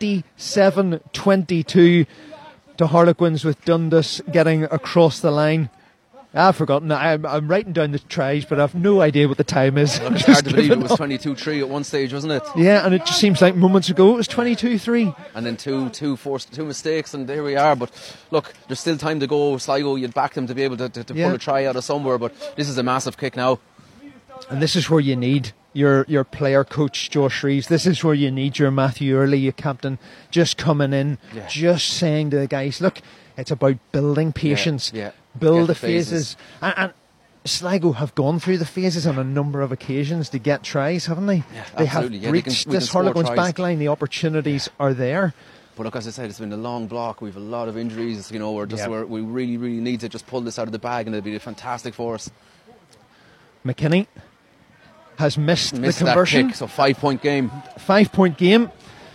27-22 to Harlequins with Dundas getting across the line. I've forgotten. I'm writing down the tries, but I've no idea what the time is. Well, it's hard to believe it was 22-3 at one stage, wasn't it? Yeah, and it just seems like moments ago it was 22-3. And then two mistakes, and there we are. But look, there's still time to go. Sligo, you'd back them to be able to pull a try out of somewhere, but this is a massive kick now. And this is where you need your player coach, Josh Reeves. This is where you need your Matthew Early, your captain, just coming in, just saying to the guys, look, it's about building patience. Build the phases. And Sligo have gone through the phases on a number of occasions to get tries, haven't they? Yeah, they have reached this Harlequins back line. The opportunities are there. But look, as I said, it's been a long block. We've a lot of injuries. You know, we really, really need to just pull this out of the bag, and it'll be fantastic for us. McKinney has missed the conversion. That kick, so 5-point game. 5-point game,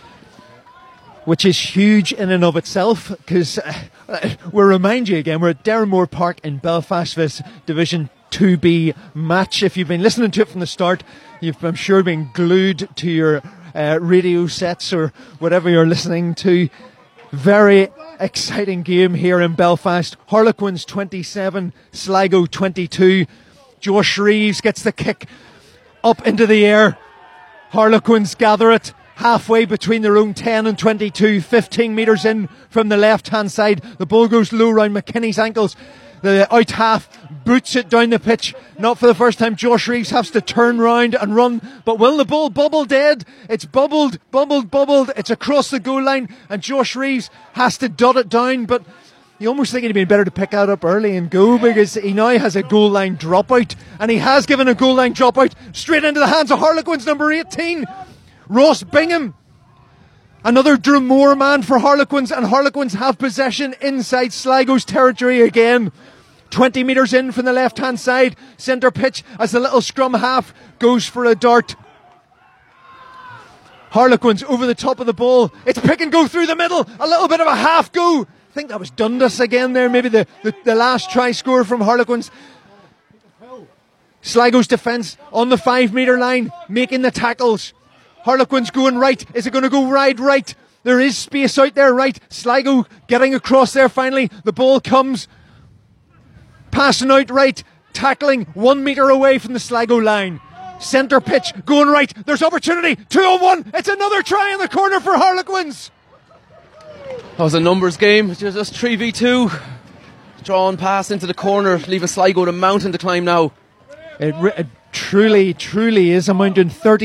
which is huge in and of itself, because we'll remind you again, we're at Derrimore Park in Belfast for this Division 2B match. If you've been listening to it from the start, you've, I'm sure, been glued to your radio sets or whatever you're listening to. Very exciting game here in Belfast. Harlequins 27, Sligo 22. Josh Reeves gets the kick up into the air. Harlequins gather it halfway between their own 10 and 22, 15 metres in from the left-hand side. The ball goes low round McKinney's ankles. The out half boots it down the pitch. Not for the first time. Josh Reeves has to turn round and run. But will the ball bubble dead? It's bubbled. It's across the goal line. And Josh Reeves has to dot it down. But you almost think it'd been better to pick that up early and go, because he now has a goal line dropout. And he has given a goal line dropout straight into the hands of Harlequins number 18. Ross Bingham, another Drumore man for Harlequins, and Harlequins have possession inside Sligo's territory again. 20 metres in from the left-hand side, centre pitch, as the little scrum half goes for a dart. Harlequins over the top of the ball. It's pick and go through the middle, a little bit of a half go. I think that was Dundas again there, maybe the last try score from Harlequins. Sligo's defence on the 5 metre line, making the tackles. Harlequins going right. Is it going to go wide right? There is space out there right. Sligo getting across there finally. The ball comes. Passing out right. Tackling 1 metre away from the Sligo line. Centre pitch going right. There's opportunity. 2-on-1. It's another try in the corner for Harlequins. That was a numbers game. Just 3v2. Drawn pass into the corner, leaving Sligo the mountain to climb now. It truly is amounting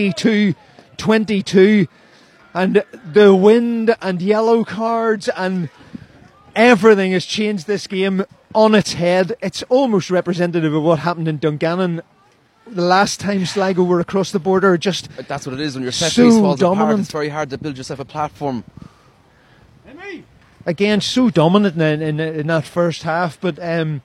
32-22, and the wind and yellow cards and everything has changed this game on its head. It's almost representative of what happened in Dungannon the last time Sligo were across the border. Just that's what it is when your set so piece falls dominant. apart. It's very hard to build yourself a platform. Again, so dominant in that first half, but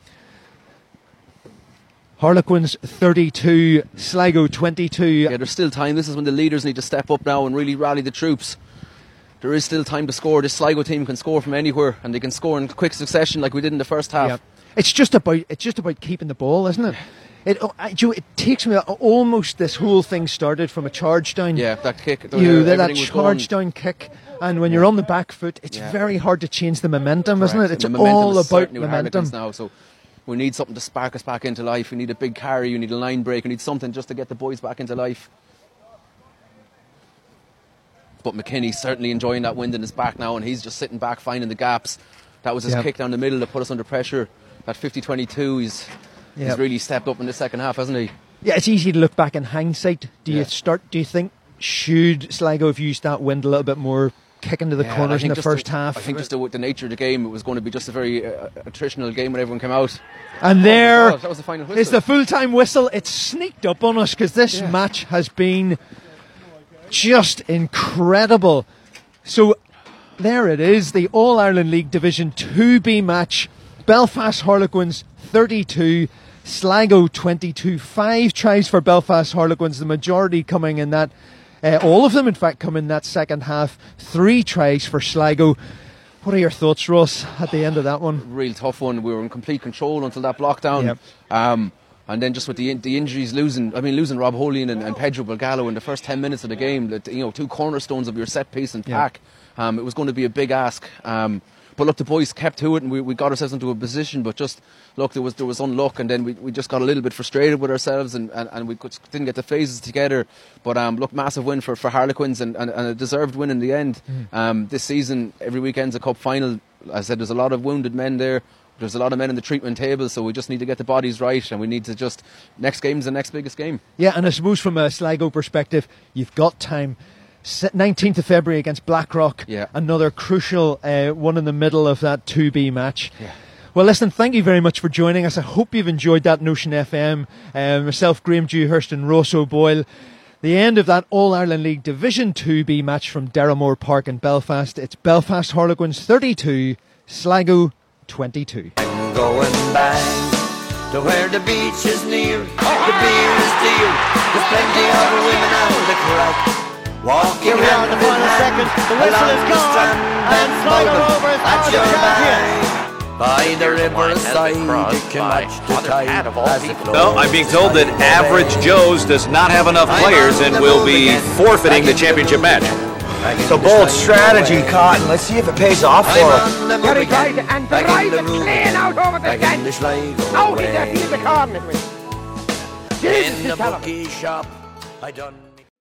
Harlequins 32, Sligo 22. Yeah, there's still time. This is when the leaders need to step up now and really rally the troops. There is still time to score. This Sligo team can score from anywhere, and they can score in quick succession like we did in the first half. Yeah. It's just about keeping the ball, isn't it? It takes me almost this whole thing started from a charge down. Yeah, that kick. That charge down kick, and when you're on the back foot, it's very hard to change the momentum, Correct. isn't it? It's all about momentum now. So we need something to spark us back into life. We need a big carry. We need a line break. We need something just to get the boys back into life. But McKinney's certainly enjoying that wind in his back now, and he's just sitting back, finding the gaps. That was his kick down the middle that put us under pressure. That 50-22, he's really stepped up in the second half, hasn't he? Yeah, it's easy to look back in hindsight. Do you think should Sligo have used that wind a little bit more, kick into the corners in the first half? I think just the nature of the game, it was going to be just a very attritional game when everyone came out. And there that was the final whistle. Is the full-time whistle. It's sneaked up on us because this match has been just incredible. So there it is, the All-Ireland League Division 2B match. Belfast Harlequins 32, Sligo 22. 5 tries for Belfast Harlequins, the majority coming in that, all of them in fact come in that second half. 3 tries for Sligo. What are your thoughts, Ross, at the end of that one? Real tough one. We were in complete control until that block down. And then just with the injuries, losing Rob Holian and Pedro Belgallo in the first 10 minutes of the game, 2 cornerstones of your set piece and pack. It was going to be a big ask. But look, the boys kept to it, and we got ourselves into a position. But just look, there was unluck, and then we just got a little bit frustrated with ourselves, and we didn't get the phases together. But look, massive win for Harlequins, and a deserved win in the end. This season, every weekend's a cup final. As I said, there's a lot of wounded men there. There's a lot of men in the treatment table, so we just need to get the bodies right, and we need to just... Next game's the next biggest game. Yeah, and I suppose from a Sligo perspective, you've got time. 19th of February against Blackrock, another crucial one in the middle of that 2B match. Yeah. Well, listen, thank you very much for joining us. I hope you've enjoyed that Notion FM. Myself, Graham Dewhurst and Ross O'Boyle. The end of that All-Ireland League Division 2B match from Derrimore Park in Belfast. It's Belfast Harlequins 32, Sligo 22. I'm going back to where the beach is near, the beer is dear, there's plenty of women on the crack. Walking here we are in the final second, the whistle is gone, and Sligo Rovers are the champions. By the riverside, you can watch the tide as it flows. No, I'm being told that Average Joe's does not have enough players and will be forfeiting the championship match. It's a bold strategy, Cotton. Let's see if it pays off for him. Very tight and drives it clean out over the fence. Out in the field, the corner. In the bookie shop, I done.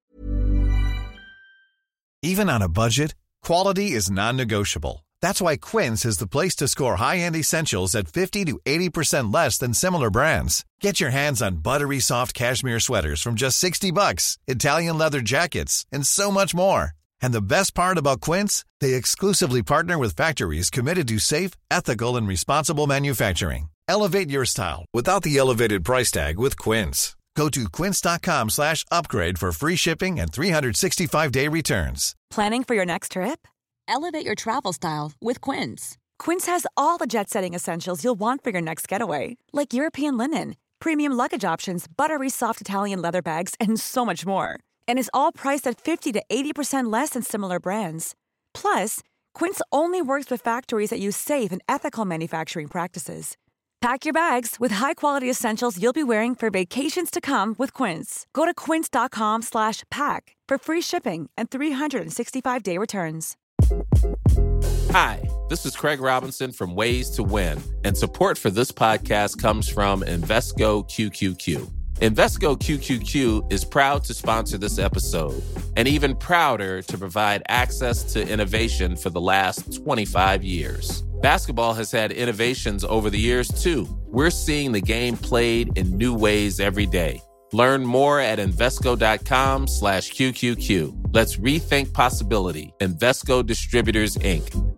Even on a budget, quality is non-negotiable. That's why Quince is the place to score high-end essentials at 50 to 80% less than similar brands. Get your hands on buttery soft cashmere sweaters from just $60, Italian leather jackets, and so much more. And the best part about Quince, they exclusively partner with factories committed to safe, ethical, and responsible manufacturing. Elevate your style without the elevated price tag with Quince. Go to quince.com/upgrade for free shipping and 365-day returns. Planning for your next trip? Elevate your travel style with Quince. Quince has all the jet-setting essentials you'll want for your next getaway, like European linen, premium luggage options, buttery soft Italian leather bags, and so much more. And is all priced at 50 to 80% less than similar brands. Plus, Quince only works with factories that use safe and ethical manufacturing practices. Pack your bags with high-quality essentials you'll be wearing for vacations to come with Quince. Go to quince.com/pack for free shipping and 365-day returns. Hi, this is Craig Robinson from Ways to Win, and support for this podcast comes from Invesco QQQ. Invesco QQQ is proud to sponsor this episode, and even prouder to provide access to innovation for the last 25 years. Basketball has had innovations over the years, too. We're seeing the game played in new ways every day. Learn more at Invesco.com/QQQ. Let's rethink possibility. Invesco Distributors, Inc.